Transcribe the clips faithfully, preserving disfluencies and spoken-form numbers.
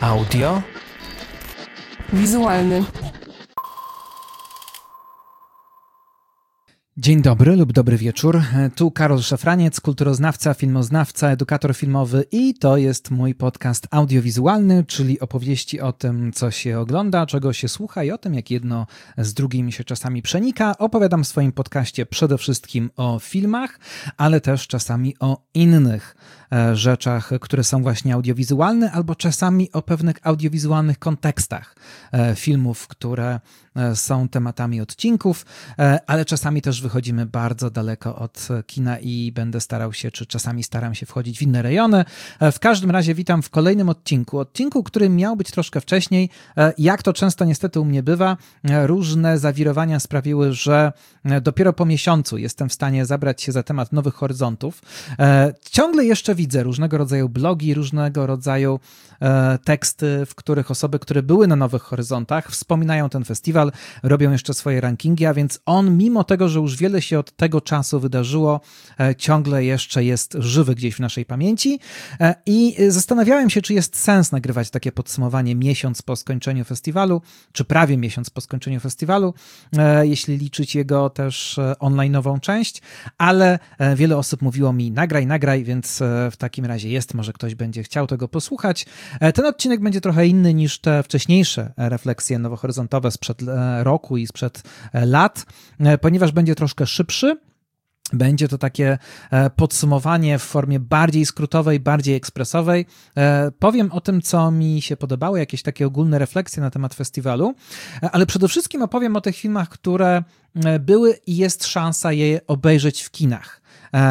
Audio wizualny. Dzień dobry lub dobry wieczór. Tu Karol Szafraniec, kulturoznawca, filmoznawca, edukator filmowy i to jest mój podcast audiowizualny, czyli opowieści o tym, co się ogląda, czego się słucha i o tym, jak jedno z drugim się czasami przenika. Opowiadam w swoim podcaście przede wszystkim o filmach, ale też czasami o innych rzeczach, które są właśnie audiowizualne, albo czasami o pewnych audiowizualnych kontekstach filmów, które są tematami odcinków, ale czasami też wychodzimy bardzo daleko od kina i będę starał się, czy czasami staram się wchodzić w inne rejony. W każdym razie witam w kolejnym odcinku. Odcinku, który miał być troszkę wcześniej. Jak to często niestety u mnie bywa, różne zawirowania sprawiły, że dopiero po miesiącu jestem w stanie zabrać się za temat Nowych Horyzontów. Ciągle jeszcze widzę różnego rodzaju blogi, różnego rodzaju teksty, w których osoby, które były na Nowych Horyzontach, wspominają ten festiwal, robią jeszcze swoje rankingi, a więc on, mimo tego, że już wiele się od tego czasu wydarzyło, ciągle jeszcze jest żywy gdzieś w naszej pamięci i zastanawiałem się, czy jest sens nagrywać takie podsumowanie miesiąc po skończeniu festiwalu, czy prawie miesiąc po skończeniu festiwalu, jeśli liczyć jego też online'ową część, ale wiele osób mówiło mi nagraj, nagraj, więc w takim razie jest, może ktoś będzie chciał tego posłuchać. Ten odcinek będzie trochę inny niż te wcześniejsze refleksje nowohoryzontowe sprzed roku i sprzed lat, ponieważ będzie troszkę szybszy. Będzie to takie podsumowanie w formie bardziej skrótowej, bardziej ekspresowej. Powiem o tym, co mi się podobało, jakieś takie ogólne refleksje na temat festiwalu, ale przede wszystkim opowiem o tych filmach, które były i jest szansa je obejrzeć w kinach.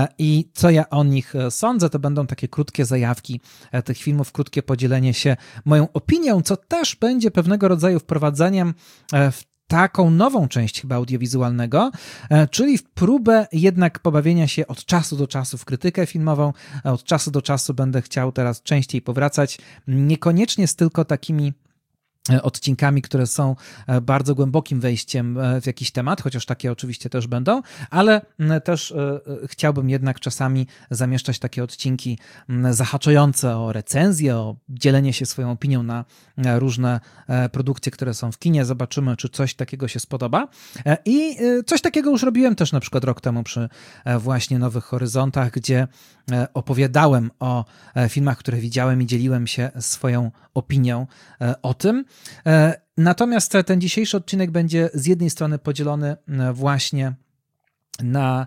I co ja o nich sądzę, to będą takie krótkie zajawki tych filmów, krótkie podzielenie się moją opinią, co też będzie pewnego rodzaju wprowadzeniem w taką nową część chyba audiowizualnego, czyli w próbę jednak pobawienia się od czasu do czasu w krytykę filmową. Od czasu do czasu będę chciał teraz częściej powracać, niekoniecznie z tylko takimi odcinkami, które są bardzo głębokim wejściem w jakiś temat, chociaż takie oczywiście też będą, ale też chciałbym jednak czasami zamieszczać takie odcinki zahaczające o recenzję, o dzielenie się swoją opinią na różne produkcje, które są w kinie. Zobaczymy, czy coś takiego się spodoba. I coś takiego już robiłem też na przykład rok temu przy właśnie Nowych Horyzontach, gdzie opowiadałem o filmach, które widziałem i dzieliłem się swoją opinią o tym. Natomiast ten dzisiejszy odcinek będzie z jednej strony podzielony właśnie na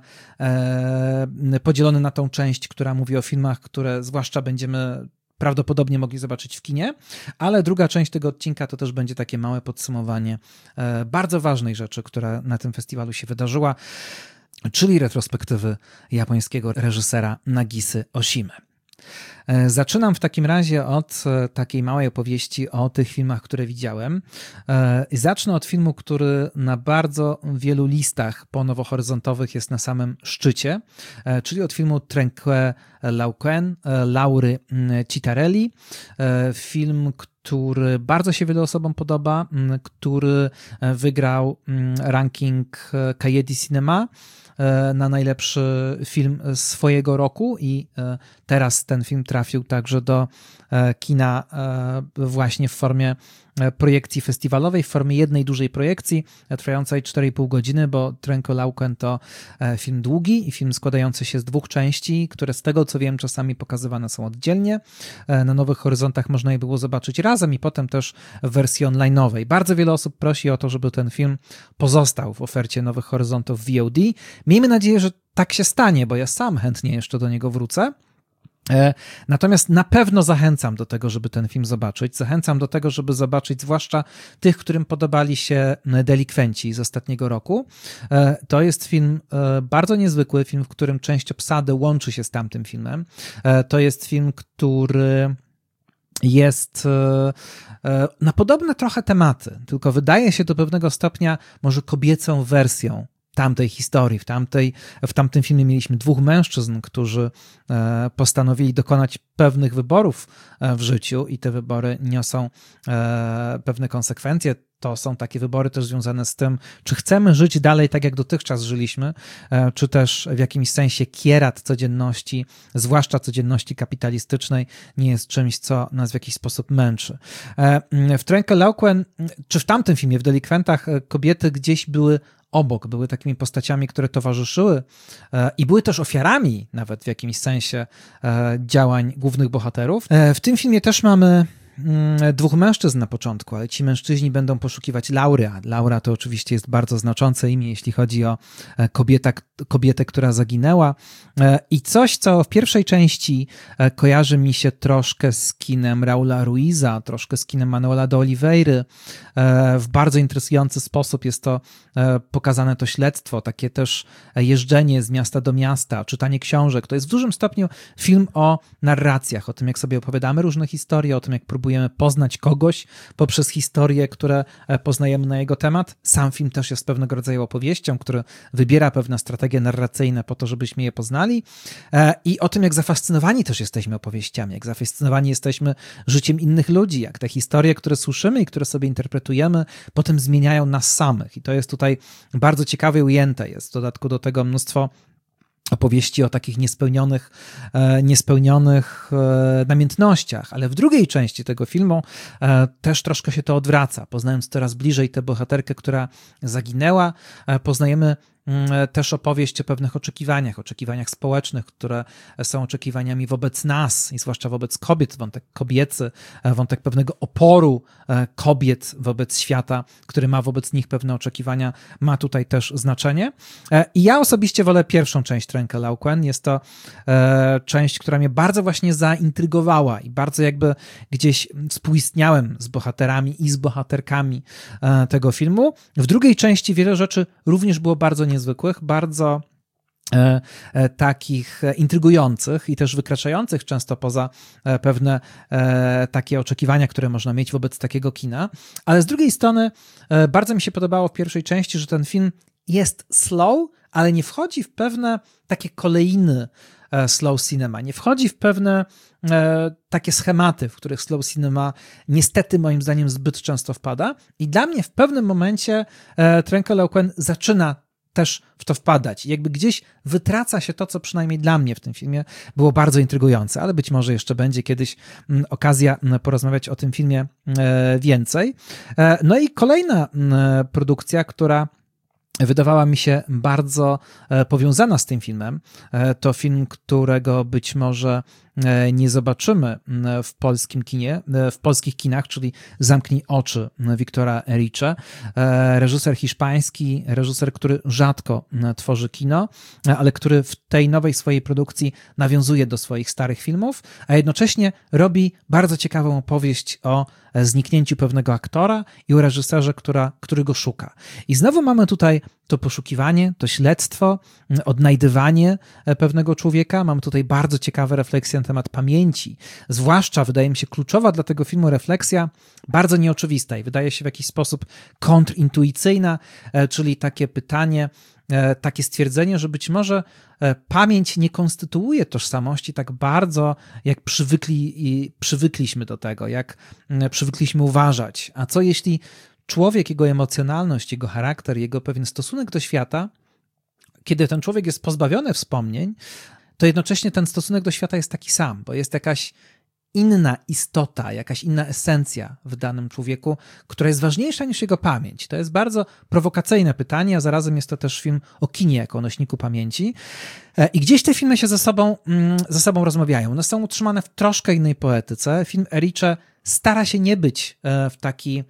podzielony na tą część, która mówi o filmach, które zwłaszcza będziemy prawdopodobnie mogli zobaczyć w kinie, ale druga część tego odcinka to też będzie takie małe podsumowanie bardzo ważnej rzeczy, która na tym festiwalu się wydarzyła, czyli retrospektywy japońskiego reżysera Nagisy Oshimy. Zaczynam w takim razie od takiej małej opowieści o tych filmach, które widziałem. Zacznę od filmu, który na bardzo wielu listach ponowohoryzontowych jest na samym szczycie, czyli od filmu Trenque Lauquen Laury Cittarelli. Film, który bardzo się wielu osobom podoba, który wygrał ranking Cahiers du Cinema na najlepszy film swojego roku i teraz ten film trafił także do kina właśnie w formie projekcji festiwalowej, w formie jednej dużej projekcji trwającej cztery i pół godziny, bo Trenque Lauquen to film długi i film składający się z dwóch części, które z tego co wiem czasami pokazywane są oddzielnie. Na Nowych Horyzontach można je było zobaczyć razem i potem też w wersji online'owej. Bardzo wiele osób prosi o to, żeby ten film pozostał w ofercie Nowych Horyzontów V O D. Miejmy nadzieję, że tak się stanie, bo ja sam chętnie jeszcze do niego wrócę. Natomiast na pewno zachęcam do tego, żeby ten film zobaczyć. Zachęcam do tego, żeby zobaczyć zwłaszcza tych, którym podobali się Delikwenci z ostatniego roku. To jest film bardzo niezwykły, film, w którym część obsady łączy się z tamtym filmem. To jest film, który jest na podobne trochę tematy, tylko wydaje się do pewnego stopnia może kobiecą wersją tamtej historii. W, tamtej, w tamtym filmie mieliśmy dwóch mężczyzn, którzy postanowili dokonać pewnych wyborów w życiu i te wybory niosą pewne konsekwencje. To są takie wybory też związane z tym, czy chcemy żyć dalej tak, jak dotychczas żyliśmy, czy też w jakimś sensie kierat codzienności, zwłaszcza codzienności kapitalistycznej, nie jest czymś, co nas w jakiś sposób męczy. W Trenke Lauquen, czy w tamtym filmie, w Delikwentach, kobiety gdzieś były obok, były takimi postaciami, które towarzyszyły i były też ofiarami nawet w jakimś sensie działań głównych bohaterów. W tym filmie też mamy dwóch mężczyzn na początku, ale ci mężczyźni będą poszukiwać Laury, a Laura to oczywiście jest bardzo znaczące imię, jeśli chodzi o kobieta, kobietę, która zaginęła. I coś, co w pierwszej części kojarzy mi się troszkę z kinem Raula Ruiza, troszkę z kinem Manuela de Oliveira. W bardzo interesujący sposób jest to pokazane to śledztwo, takie też jeżdżenie z miasta do miasta, czytanie książek. To jest w dużym stopniu film o narracjach, o tym, jak sobie opowiadamy różne historie, o tym, jak próbujemy poznać kogoś poprzez historie, które poznajemy na jego temat. Sam film też jest pewnego rodzaju opowieścią, który wybiera pewne strategie narracyjne po to, żebyśmy je poznali, i o tym, jak zafascynowani też jesteśmy opowieściami, jak zafascynowani jesteśmy życiem innych ludzi, jak te historie, które słyszymy i które sobie interpretujemy, potem zmieniają nas samych. I to jest tutaj bardzo ciekawie ujęte. Jest w dodatku do tego mnóstwo opowieści o takich niespełnionych, niespełnionych namiętnościach, ale w drugiej części tego filmu też troszkę się to odwraca. Poznając coraz bliżej tę bohaterkę, która zaginęła, poznajemy też opowieść o pewnych oczekiwaniach, oczekiwaniach społecznych, które są oczekiwaniami wobec nas i zwłaszcza wobec kobiet, wątek kobiecy, wątek pewnego oporu kobiet wobec świata, który ma wobec nich pewne oczekiwania, ma tutaj też znaczenie. I ja osobiście wolę pierwszą część Trenke Lauquen. Jest to część, która mnie bardzo właśnie zaintrygowała i bardzo jakby gdzieś współistniałem z bohaterami i z bohaterkami tego filmu. W drugiej części wiele rzeczy również było bardzo niezwykłych, bardzo e, e, takich intrygujących i też wykraczających często poza e, pewne e, takie oczekiwania, które można mieć wobec takiego kina. Ale z drugiej strony e, bardzo mi się podobało w pierwszej części, że ten film jest slow, ale nie wchodzi w pewne takie kolejny e, slow cinema, nie wchodzi w pewne e, takie schematy, w których slow cinema niestety moim zdaniem zbyt często wpada i dla mnie w pewnym momencie e, Trenke Lauquen zaczyna też w to wpadać. Jakby gdzieś wytraca się to, co przynajmniej dla mnie w tym filmie było bardzo intrygujące, ale być może jeszcze będzie kiedyś okazja porozmawiać o tym filmie więcej. No i kolejna produkcja, która wydawała mi się bardzo powiązana z tym filmem, to film, którego być może nie zobaczymy w polskim kinie, w polskich kinach, czyli Zamknij oczy Wiktora Erice. Reżyser hiszpański, reżyser, który rzadko tworzy kino, ale który w tej nowej swojej produkcji nawiązuje do swoich starych filmów, a jednocześnie robi bardzo ciekawą opowieść o zniknięciu pewnego aktora i o reżyserze, która, który go szuka. I znowu mamy tutaj to poszukiwanie, to śledztwo, odnajdywanie pewnego człowieka. Mamy tutaj bardzo ciekawe refleksje na temat pamięci. Zwłaszcza, wydaje mi się, kluczowa dla tego filmu refleksja, bardzo nieoczywista i wydaje się w jakiś sposób kontrintuicyjna, czyli takie pytanie, takie stwierdzenie, że być może pamięć nie konstytuuje tożsamości tak bardzo, jak przywykli, przywykliśmy do tego, jak przywykliśmy uważać. A co jeśli człowiek, jego emocjonalność, jego charakter, jego pewien stosunek do świata, kiedy ten człowiek jest pozbawiony wspomnień, to jednocześnie ten stosunek do świata jest taki sam, bo jest jakaś inna istota, jakaś inna esencja w danym człowieku, która jest ważniejsza niż jego pamięć. To jest bardzo prowokacyjne pytanie, a zarazem jest to też film o kinie jako o nośniku pamięci. I gdzieś te filmy się ze sobą, ze sobą rozmawiają. One są utrzymane w troszkę innej poetyce. Film Erice stara się nie być w taki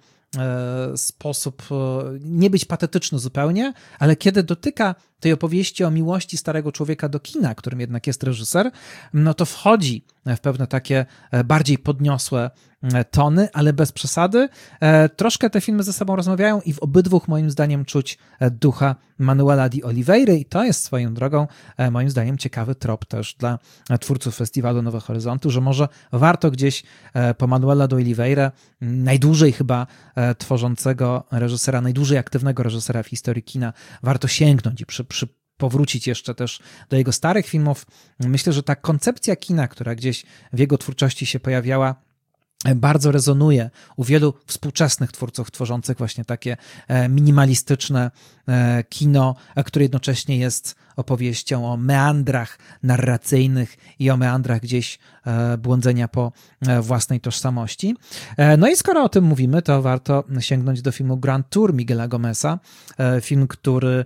sposób, nie być patetyczny zupełnie, ale kiedy dotyka tej opowieści o miłości starego człowieka do kina, którym jednak jest reżyser, no to wchodzi w pewne takie bardziej podniosłe tony, ale bez przesady. Troszkę te filmy ze sobą rozmawiają i w obydwóch moim zdaniem czuć ducha Manuela de Oliveira i to jest swoją drogą moim zdaniem ciekawy trop też dla twórców Festiwalu Nowe Horyzonty, że może warto gdzieś po Manuela de Oliveira, najdłużej chyba tworzącego reżysera, najdłużej aktywnego reżysera w historii kina, warto sięgnąć i przy, przy powrócić jeszcze też do jego starych filmów. Myślę, że ta koncepcja kina, która gdzieś w jego twórczości się pojawiała, bardzo rezonuje u wielu współczesnych twórców tworzących właśnie takie minimalistyczne kino, które jednocześnie jest opowieścią o meandrach narracyjnych i o meandrach gdzieś błądzenia po własnej tożsamości. No i skoro o tym mówimy, to warto sięgnąć do filmu Grand Tour Miguela Gomeza, film, który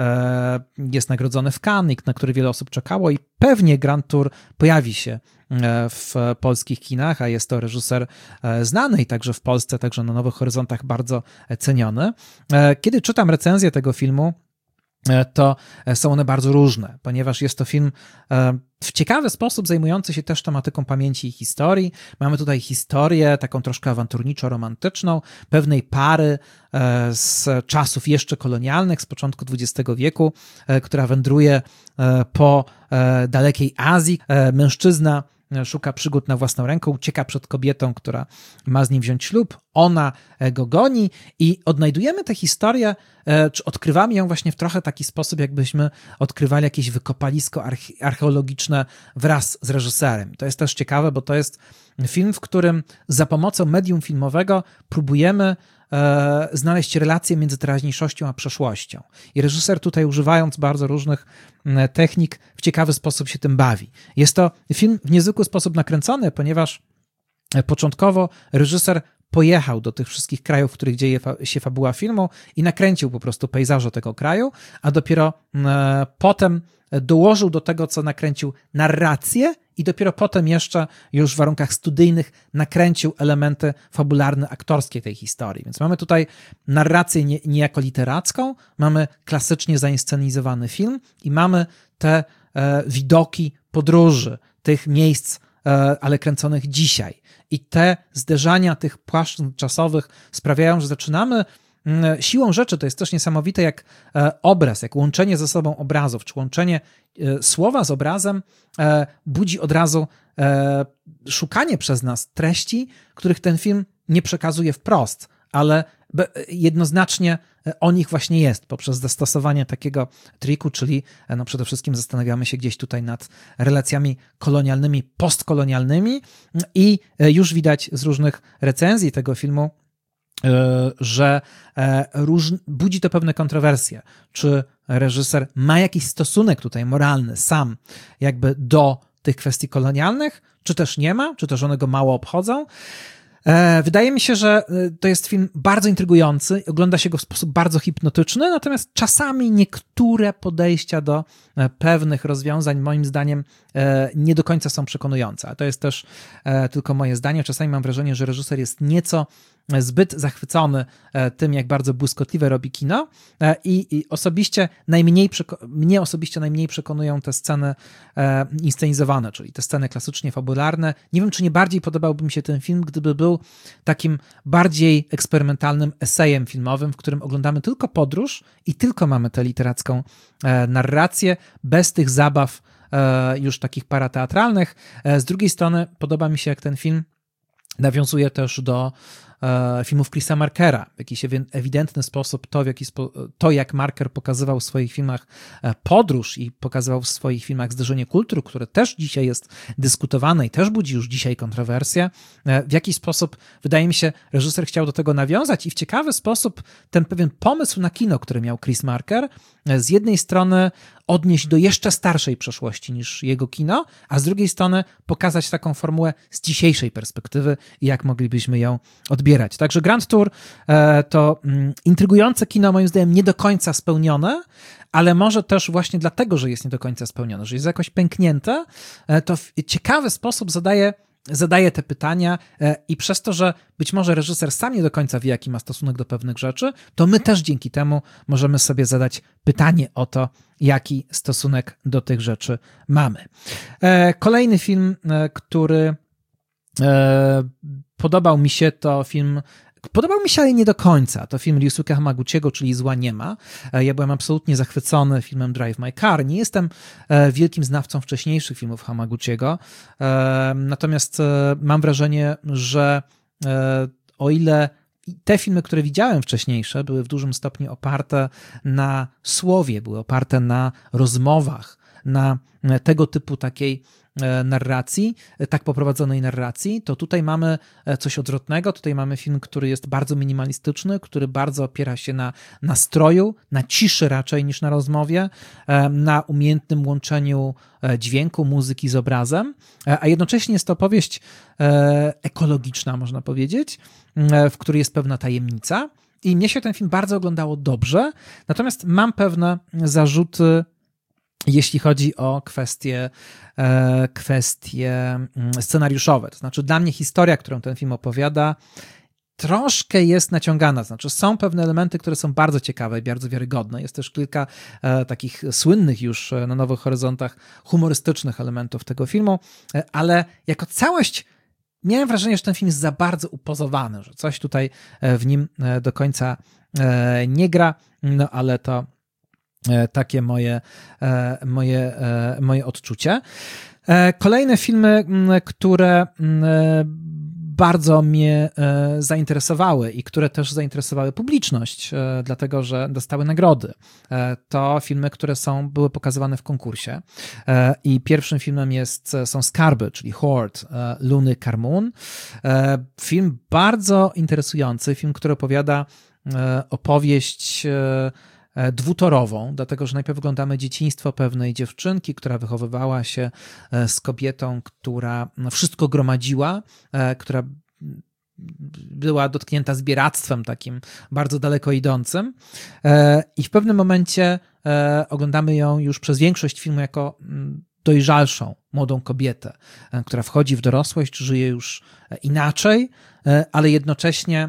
jest nagrodzony w Cannes, na który wiele osób czekało i pewnie Grand Tour pojawi się w polskich kinach, a jest to reżyser znany i także w Polsce, także na Nowych Horyzontach bardzo ceniony. Kiedy czytam recenzję tego filmu, to są one bardzo różne, ponieważ jest to film w ciekawy sposób zajmujący się też tematyką pamięci i historii. Mamy tutaj historię taką troszkę awanturniczo-romantyczną, pewnej pary z czasów jeszcze kolonialnych, z początku dwudziestego wieku, która wędruje po dalekiej Azji. Mężczyzna szuka przygód na własną rękę, ucieka przed kobietą, która ma z nim wziąć ślub, ona go goni i odnajdujemy tę historię, czy odkrywamy ją właśnie w trochę taki sposób, jakbyśmy odkrywali jakieś wykopalisko archeologiczne wraz z reżyserem. To jest też ciekawe, bo to jest film, w którym za pomocą medium filmowego próbujemy e, znaleźć relację między teraźniejszością a przeszłością. I reżyser tutaj, używając bardzo różnych technik, w ciekawy sposób się tym bawi. Jest to film w niezwykły sposób nakręcony, ponieważ początkowo reżyser pojechał do tych wszystkich krajów, w których dzieje się fabuła filmu i nakręcił po prostu pejzaże tego kraju, a dopiero e, potem dołożył do tego, co nakręcił, narrację i dopiero potem jeszcze już w warunkach studyjnych nakręcił elementy fabularne, aktorskie tej historii. Więc mamy tutaj narrację nie, niejako literacką, mamy klasycznie zainscenizowany film i mamy te e, widoki podróży, tych miejsc, e, ale kręconych dzisiaj. I te zderzania tych płaszczyzn czasowych sprawiają, że zaczynamy siłą rzeczy, to jest też niesamowite, jak obraz, jak łączenie ze sobą obrazów, czy łączenie słowa z obrazem budzi od razu szukanie przez nas treści, których ten film nie przekazuje wprost, ale jednoznacznie o nich właśnie jest, poprzez zastosowanie takiego triku, czyli no przede wszystkim zastanawiamy się gdzieś tutaj nad relacjami kolonialnymi, postkolonialnymi i już widać z różnych recenzji tego filmu, że róż... budzi to pewne kontrowersje. Czy reżyser ma jakiś stosunek tutaj moralny sam jakby do tych kwestii kolonialnych, czy też nie ma, czy też one go mało obchodzą? Wydaje mi się, że to jest film bardzo intrygujący, ogląda się go w sposób bardzo hipnotyczny, natomiast czasami niektóre podejścia do pewnych rozwiązań moim zdaniem nie do końca są przekonujące. A to jest też tylko moje zdanie. Czasami mam wrażenie, że reżyser jest nieco zbyt zachwycony tym, jak bardzo błyskotliwe robi kino i, i osobiście najmniej, mnie osobiście najmniej przekonują te sceny inscenizowane, czyli te sceny klasycznie fabularne. Nie wiem, czy nie bardziej podobałby mi się ten film, gdyby był takim bardziej eksperymentalnym esejem filmowym, w którym oglądamy tylko podróż i tylko mamy tę literacką narrację, bez tych zabaw już takich parateatralnych. Z drugiej strony podoba mi się, jak ten film nawiązuje też do filmów Chrisa Markera. W jakiś ewidentny sposób to, w jaki spo, to, jak Marker pokazywał w swoich filmach podróż i pokazywał w swoich filmach zderzenie kultur, które też dzisiaj jest dyskutowane i też budzi już dzisiaj kontrowersje, w jakiś sposób, wydaje mi się, reżyser chciał do tego nawiązać i w ciekawy sposób ten pewien pomysł na kino, który miał Chris Marker, z jednej strony odnieść do jeszcze starszej przeszłości niż jego kino, a z drugiej strony pokazać taką formułę z dzisiejszej perspektywy i jak moglibyśmy ją odbierać. Także Grand Tour to intrygujące kino, moim zdaniem nie do końca spełnione, ale może też właśnie dlatego, że jest nie do końca spełnione, że jest jakoś pęknięte, to w ciekawy sposób zadaje zadaje te pytania i przez to, że być może reżyser sam nie do końca wie, jaki ma stosunek do pewnych rzeczy, to my też dzięki temu możemy sobie zadać pytanie o to, jaki stosunek do tych rzeczy mamy. Kolejny film, który podobał mi się, to film Podobał mi się, ale nie do końca. To film Ryusuke Hamaguchiego, czyli Zła nie ma. Ja byłem absolutnie zachwycony filmem Drive My Car. Nie jestem wielkim znawcą wcześniejszych filmów Hamaguchiego, natomiast mam wrażenie, że o ile te filmy, które widziałem wcześniejsze, były w dużym stopniu oparte na słowie, były oparte na rozmowach, na tego typu takiej narracji, tak poprowadzonej narracji, to tutaj mamy coś odwrotnego. Tutaj mamy film, który jest bardzo minimalistyczny, który bardzo opiera się na nastroju, na ciszy raczej niż na rozmowie, na umiejętnym łączeniu dźwięku, muzyki z obrazem, a jednocześnie jest to opowieść ekologiczna, można powiedzieć, w której jest pewna tajemnica i mnie się ten film bardzo oglądało dobrze, natomiast mam pewne zarzuty, jeśli chodzi o kwestie, kwestie scenariuszowe. To znaczy dla mnie historia, którą ten film opowiada, troszkę jest naciągana. Znaczy są pewne elementy, które są bardzo ciekawe i bardzo wiarygodne. Jest też kilka e, takich słynnych już na Nowych Horyzontach humorystycznych elementów tego filmu, e, ale jako całość miałem wrażenie, że ten film jest za bardzo upozowany, że coś tutaj w nim do końca e, nie gra, no ale to takie moje, moje, moje odczucie. Kolejne filmy, które bardzo mnie zainteresowały i które też zainteresowały publiczność, dlatego że dostały nagrody. To filmy, które są, były pokazywane w konkursie i pierwszym filmem jest, są Skarby, czyli Hoard, Luny Carmoon. Film bardzo interesujący, film, który opowiada opowieść dwutorową, dlatego że najpierw oglądamy dzieciństwo pewnej dziewczynki, która wychowywała się z kobietą, która wszystko gromadziła, która była dotknięta zbieractwem takim bardzo daleko idącym i w pewnym momencie oglądamy ją już przez większość filmu jako dojrzalszą, młodą kobietę, która wchodzi w dorosłość, żyje już inaczej, ale jednocześnie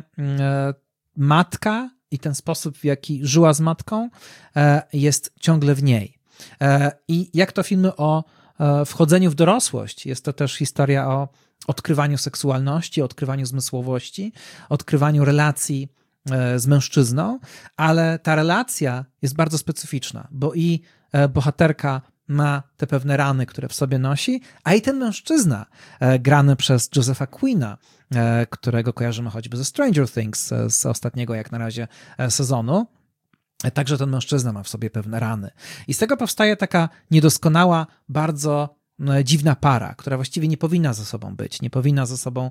matka i ten sposób, w jaki żyła z matką, jest ciągle w niej. I jak to filmy o wchodzeniu w dorosłość, jest to też historia o odkrywaniu seksualności, odkrywaniu zmysłowości, odkrywaniu relacji z mężczyzną, ale ta relacja jest bardzo specyficzna, bo i bohaterka ma te pewne rany, które w sobie nosi, a i ten mężczyzna, grany przez Josepha Quina, którego kojarzymy choćby ze Stranger Things, z ostatniego jak na razie sezonu, także ten mężczyzna ma w sobie pewne rany. I z tego powstaje taka niedoskonała, bardzo dziwna para, która właściwie nie powinna ze sobą być, nie powinna ze sobą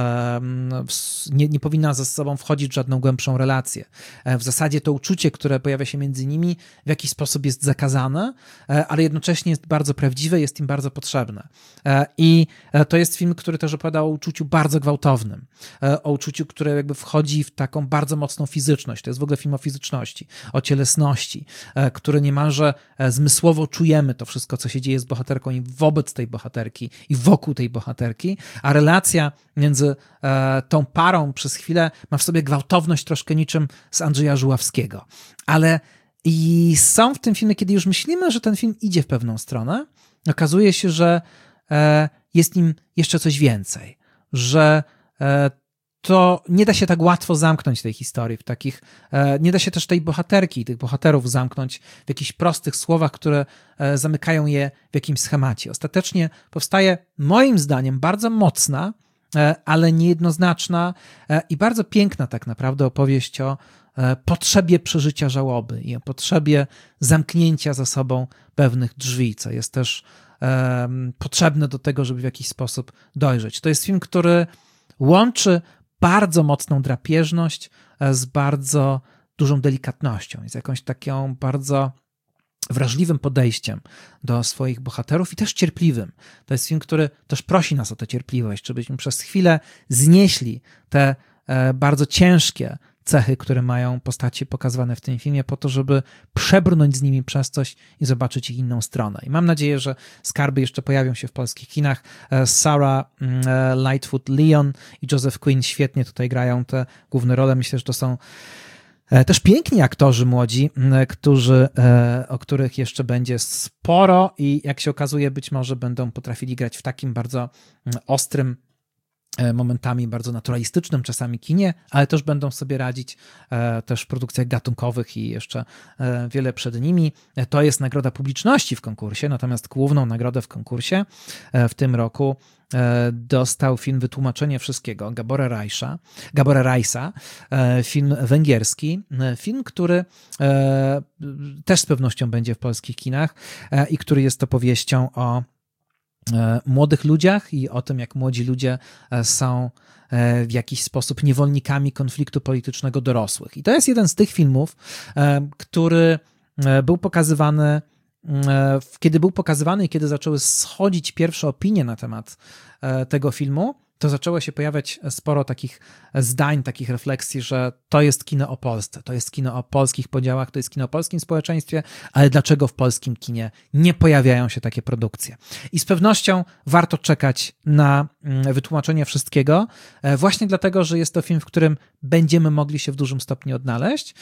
nie, nie powinna ze sobą wchodzić w żadną głębszą relację. W zasadzie to uczucie, które pojawia się między nimi, w jakiś sposób jest zakazane, ale jednocześnie jest bardzo prawdziwe, jest im bardzo potrzebne. I to jest film, który też opowiada o uczuciu bardzo gwałtownym, o uczuciu, które jakby wchodzi w taką bardzo mocną fizyczność. To jest w ogóle film o fizyczności, o cielesności, który niemalże zmysłowo czujemy to wszystko, co się dzieje z bohaterką i wobec tej bohaterki i wokół tej bohaterki, a relacja między e, tą parą przez chwilę ma w sobie gwałtowność troszkę niczym z Andrzeja Żuławskiego. Ale i są w tym filmie, kiedy już myślimy, że ten film idzie w pewną stronę, okazuje się, że e, jest nim jeszcze coś więcej, że e, to nie da się tak łatwo zamknąć tej historii w takich, nie da się też tej bohaterki, tych bohaterów zamknąć w jakichś prostych słowach, które zamykają je w jakimś schemacie. Ostatecznie powstaje moim zdaniem bardzo mocna, ale niejednoznaczna i bardzo piękna tak naprawdę opowieść o potrzebie przeżycia żałoby i o potrzebie zamknięcia za sobą pewnych drzwi, co jest też potrzebne do tego, żeby w jakiś sposób dojrzeć. To jest film, który łączy bardzo mocną drapieżność z bardzo dużą delikatnością, z jakąś taką bardzo wrażliwym podejściem do swoich bohaterów i też cierpliwym. To jest film, który też prosi nas o tę cierpliwość, żebyśmy przez chwilę znieśli te bardzo ciężkie cechy, które mają postacie pokazywane w tym filmie, po to, żeby przebrnąć z nimi przez coś i zobaczyć ich inną stronę. I mam nadzieję, że Skarby jeszcze pojawią się w polskich kinach. Sarah Lightfoot-Leon i Joseph Quinn świetnie tutaj grają te główne role. Myślę, że to są też piękni aktorzy młodzi, którzy, o których jeszcze będzie sporo i jak się okazuje, być może będą potrafili grać w takim bardzo ostrym momentami bardzo naturalistycznym czasami kinie, ale też będą sobie radzić e, też w produkcjach gatunkowych i jeszcze e, wiele przed nimi. E, to jest nagroda publiczności w konkursie, natomiast główną nagrodę w konkursie e, w tym roku e, dostał film Wytłumaczenie wszystkiego Gabora Rajsa, Gabora Rajsa, e, film węgierski, e, film, który e, też z pewnością będzie w polskich kinach e, i który jest opowieścią o młodych ludziach i o tym, jak młodzi ludzie są w jakiś sposób niewolnikami konfliktu politycznego dorosłych. I to jest jeden z tych filmów, który był pokazywany, kiedy był pokazywany i kiedy zaczęły schodzić pierwsze opinie na temat tego filmu, to zaczęło się pojawiać sporo takich zdań, takich refleksji, że to jest kino o Polsce, to jest kino o polskich podziałach, to jest kino o polskim społeczeństwie, ale dlaczego w polskim kinie nie pojawiają się takie produkcje? I z pewnością warto czekać na wytłumaczenie wszystkiego, właśnie dlatego, że jest to film, w którym będziemy mogli się w dużym stopniu odnaleźć.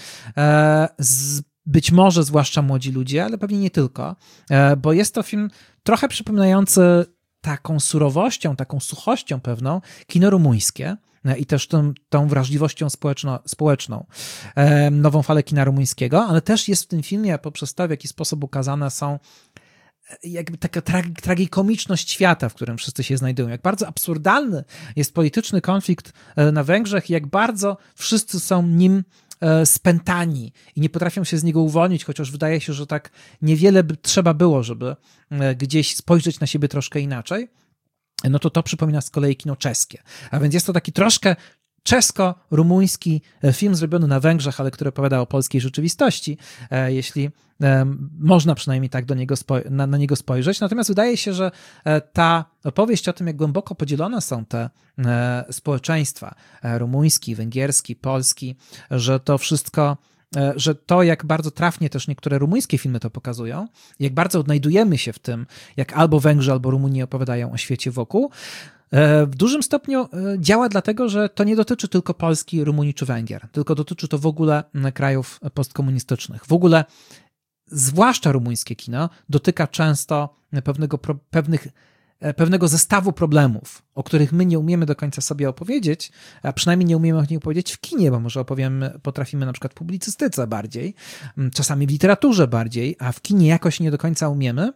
Być może zwłaszcza młodzi ludzie, ale pewnie nie tylko, bo jest to film trochę przypominający taką surowością, taką suchością pewną kino rumuńskie i też tą, tą wrażliwością społeczno, społeczną, nową falę kina rumuńskiego, ale też jest w tym filmie poprzez to, w jaki sposób ukazane są jakby taka tragi, tragikomiczność świata, w którym wszyscy się znajdują, jak bardzo absurdalny jest polityczny konflikt na Węgrzech i jak bardzo wszyscy są nim spętani i nie potrafią się z niego uwolnić, chociaż wydaje się, że tak niewiele by trzeba było, żeby gdzieś spojrzeć na siebie troszkę inaczej, no to to przypomina z kolei kino czeskie. A więc jest to taki troszkę czesko-rumuński film zrobiony na Węgrzech, ale który opowiada o polskiej rzeczywistości, jeśli można przynajmniej tak do niego spo- na, na niego spojrzeć. Natomiast wydaje się, że ta opowieść o tym, jak głęboko podzielone są te społeczeństwa, rumuński, węgierski, polski, że to wszystko, że to, jak bardzo trafnie też niektóre rumuńskie filmy to pokazują, jak bardzo odnajdujemy się w tym, jak albo Węgrzy, albo Rumuni opowiadają o świecie wokół, w dużym stopniu działa dlatego, że to nie dotyczy tylko Polski, Rumunii czy Węgier, tylko dotyczy to w ogóle krajów postkomunistycznych. W ogóle zwłaszcza rumuńskie kino dotyka często pewnego, pewnych, pewnego zestawu problemów, o których my nie umiemy do końca sobie opowiedzieć, a przynajmniej nie umiemy o nich opowiedzieć w kinie, bo może opowiemy, potrafimy na przykład w publicystyce bardziej, czasami w literaturze bardziej, a w kinie jakoś nie do końca umiemy.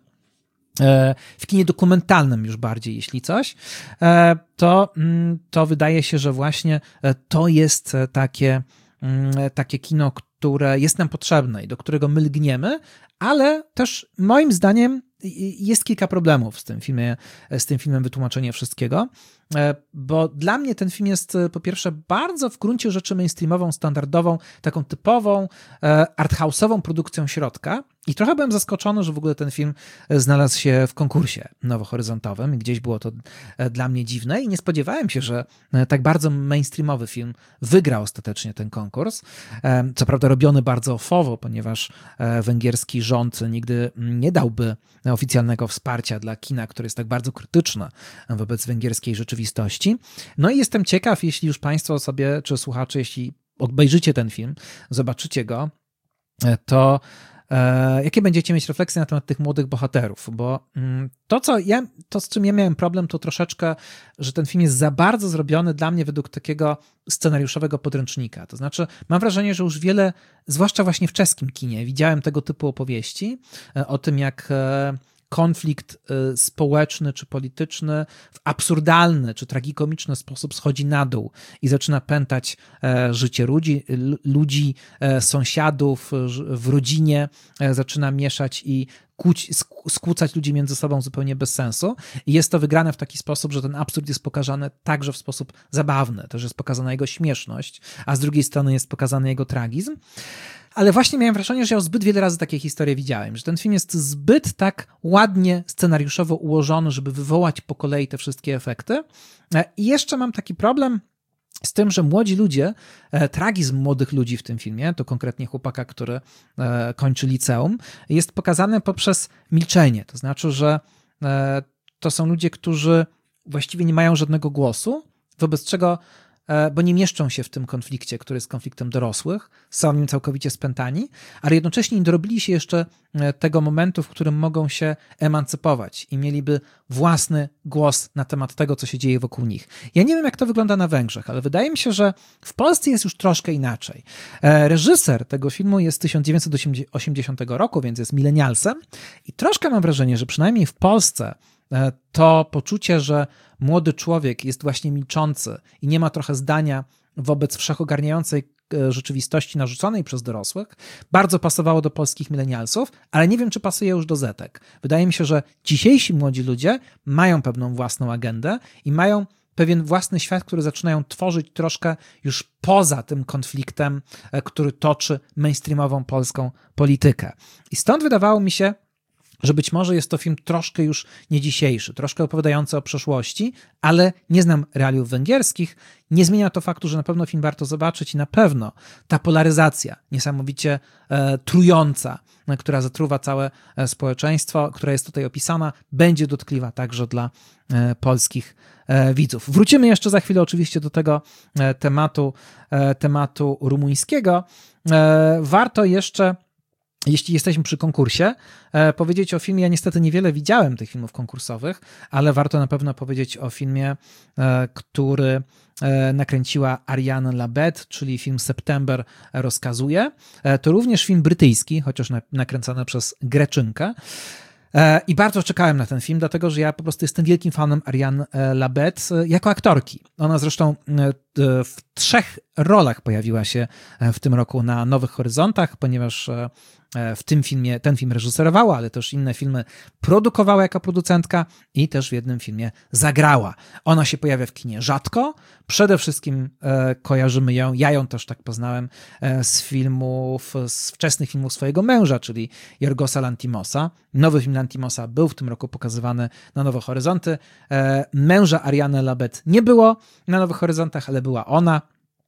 W kinie dokumentalnym już bardziej, jeśli coś, to, to wydaje się, że właśnie to jest takie, takie kino, które jest nam potrzebne i do którego my lgniemy, ale też moim zdaniem jest kilka problemów z tym filmie, z tym filmem Wytłumaczenie wszystkiego, bo dla mnie ten film jest po pierwsze bardzo w gruncie rzeczy mainstreamową, standardową, taką typową arthouse'ową produkcją środka i trochę byłem zaskoczony, że w ogóle ten film znalazł się w konkursie nowohoryzontowym i gdzieś było to dla mnie dziwne i nie spodziewałem się, że tak bardzo mainstreamowy film wygra ostatecznie ten konkurs. Co prawda robiony bardzo ofowo, ponieważ węgierski rząd nigdy nie dałby oficjalnego wsparcia dla kina, które jest tak bardzo krytyczne wobec węgierskiej rzeczywistości. No i jestem ciekaw, jeśli już Państwo sobie, czy słuchacze, jeśli obejrzycie ten film, zobaczycie go, to e, jakie będziecie mieć refleksje na temat tych młodych bohaterów, bo mm, to, co ja, to, z czym ja miałem problem, to troszeczkę, że ten film jest za bardzo zrobiony dla mnie według takiego scenariuszowego podręcznika. To znaczy, mam wrażenie, że już wiele, zwłaszcza właśnie w czeskim kinie, widziałem tego typu opowieści e, o tym, jak e, konflikt społeczny czy polityczny w absurdalny czy tragikomiczny sposób schodzi na dół i zaczyna pętać życie ludzi, ludzi sąsiadów w rodzinie, zaczyna mieszać i kłóć, skłócać ludzi między sobą zupełnie bez sensu. I jest to wygrane w taki sposób, że ten absurd jest pokazany także w sposób zabawny. Też jest pokazana jego śmieszność, a z drugiej strony jest pokazany jego tragizm. Ale właśnie miałem wrażenie, że ja zbyt wiele razy takie historie widziałem, że ten film jest zbyt tak ładnie scenariuszowo ułożony, żeby wywołać po kolei te wszystkie efekty. I jeszcze mam taki problem z tym, że młodzi ludzie, tragizm młodych ludzi w tym filmie, to konkretnie chłopaka, który kończy liceum, jest pokazany poprzez milczenie. To znaczy, że to są ludzie, którzy właściwie nie mają żadnego głosu, wobec czego bo nie mieszczą się w tym konflikcie, który jest konfliktem dorosłych, są nim całkowicie spętani, ale jednocześnie nie dorobili się jeszcze tego momentu, w którym mogą się emancypować i mieliby własny głos na temat tego, co się dzieje wokół nich. Ja nie wiem, jak to wygląda na Węgrzech, ale wydaje mi się, że w Polsce jest już troszkę inaczej. Reżyser tego filmu jest z tysiąc dziewięćset osiemdziesiątego roku, więc jest milenialsem i troszkę mam wrażenie, że przynajmniej w Polsce to poczucie, że młody człowiek jest właśnie milczący i nie ma trochę zdania wobec wszechogarniającej rzeczywistości narzuconej przez dorosłych, bardzo pasowało do polskich milenialsów, ale nie wiem, czy pasuje już do zetek. Wydaje mi się, że dzisiejsi młodzi ludzie mają pewną własną agendę i mają pewien własny świat, który zaczynają tworzyć troszkę już poza tym konfliktem, który toczy mainstreamową polską politykę. I stąd wydawało mi się, że być może jest to film troszkę już nie dzisiejszy, troszkę opowiadający o przeszłości, ale nie znam realiów węgierskich. Nie zmienia to faktu, że na pewno film warto zobaczyć i na pewno ta polaryzacja niesamowicie e, trująca, która zatruwa całe społeczeństwo, która jest tutaj opisana, będzie dotkliwa także dla e, polskich e, widzów. Wrócimy jeszcze za chwilę oczywiście do tego e, tematu, e, tematu rumuńskiego. E, warto jeszcze, jeśli jesteśmy przy konkursie, e, powiedzieć o filmie, ja niestety niewiele widziałem tych filmów konkursowych, ale warto na pewno powiedzieć o filmie, e, który e, nakręciła Ariane Labet, czyli film September rozkazuje. E, to również film brytyjski, chociaż na, nakręcony przez Greczynkę. E, I bardzo czekałem na ten film, dlatego że ja po prostu jestem wielkim fanem Ariane Labet jako aktorki. Ona zresztą w trzech rolach pojawiła się w tym roku na Nowych Horyzontach, ponieważ w tym filmie, ten film reżyserowała, ale też inne filmy produkowała jako producentka i też w jednym filmie zagrała. Ona się pojawia w kinie rzadko. Przede wszystkim e, kojarzymy ją, ja ją też tak poznałem e, z filmów, z wczesnych filmów swojego męża, czyli Jorgosa Lanthimosa. Nowy film Lanthimosa był w tym roku pokazywany na Nowe Horyzonty. E, męża Ariane Labet nie było na Nowych Horyzontach, ale była ona.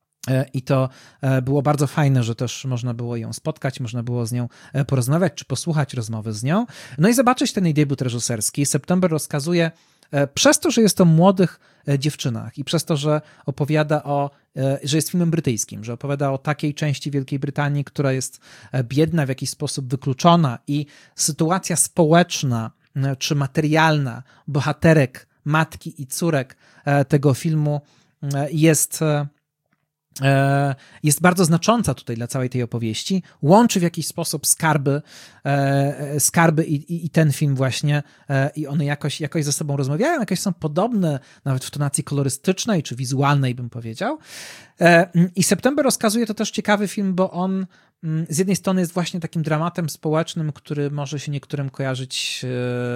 I to było bardzo fajne, że też można było ją spotkać, można było z nią porozmawiać, czy posłuchać rozmowy z nią. No i zobaczyć ten jej debiut reżyserski. September rozkazuje, przez to, że jest o młodych dziewczynach i przez to, że opowiada o, że jest filmem brytyjskim, że opowiada o takiej części Wielkiej Brytanii, która jest biedna, w jakiś sposób wykluczona i sytuacja społeczna czy materialna bohaterek, matki i córek tego filmu jest... jest bardzo znacząca tutaj dla całej tej opowieści, łączy w jakiś sposób skarby, skarby i, i, i ten film właśnie i one jakoś, jakoś ze sobą rozmawiają, jakoś są podobne nawet w tonacji kolorystycznej czy wizualnej, bym powiedział. I September rozkazuje, to też ciekawy film, bo on z jednej strony jest właśnie takim dramatem społecznym, który może się niektórym kojarzyć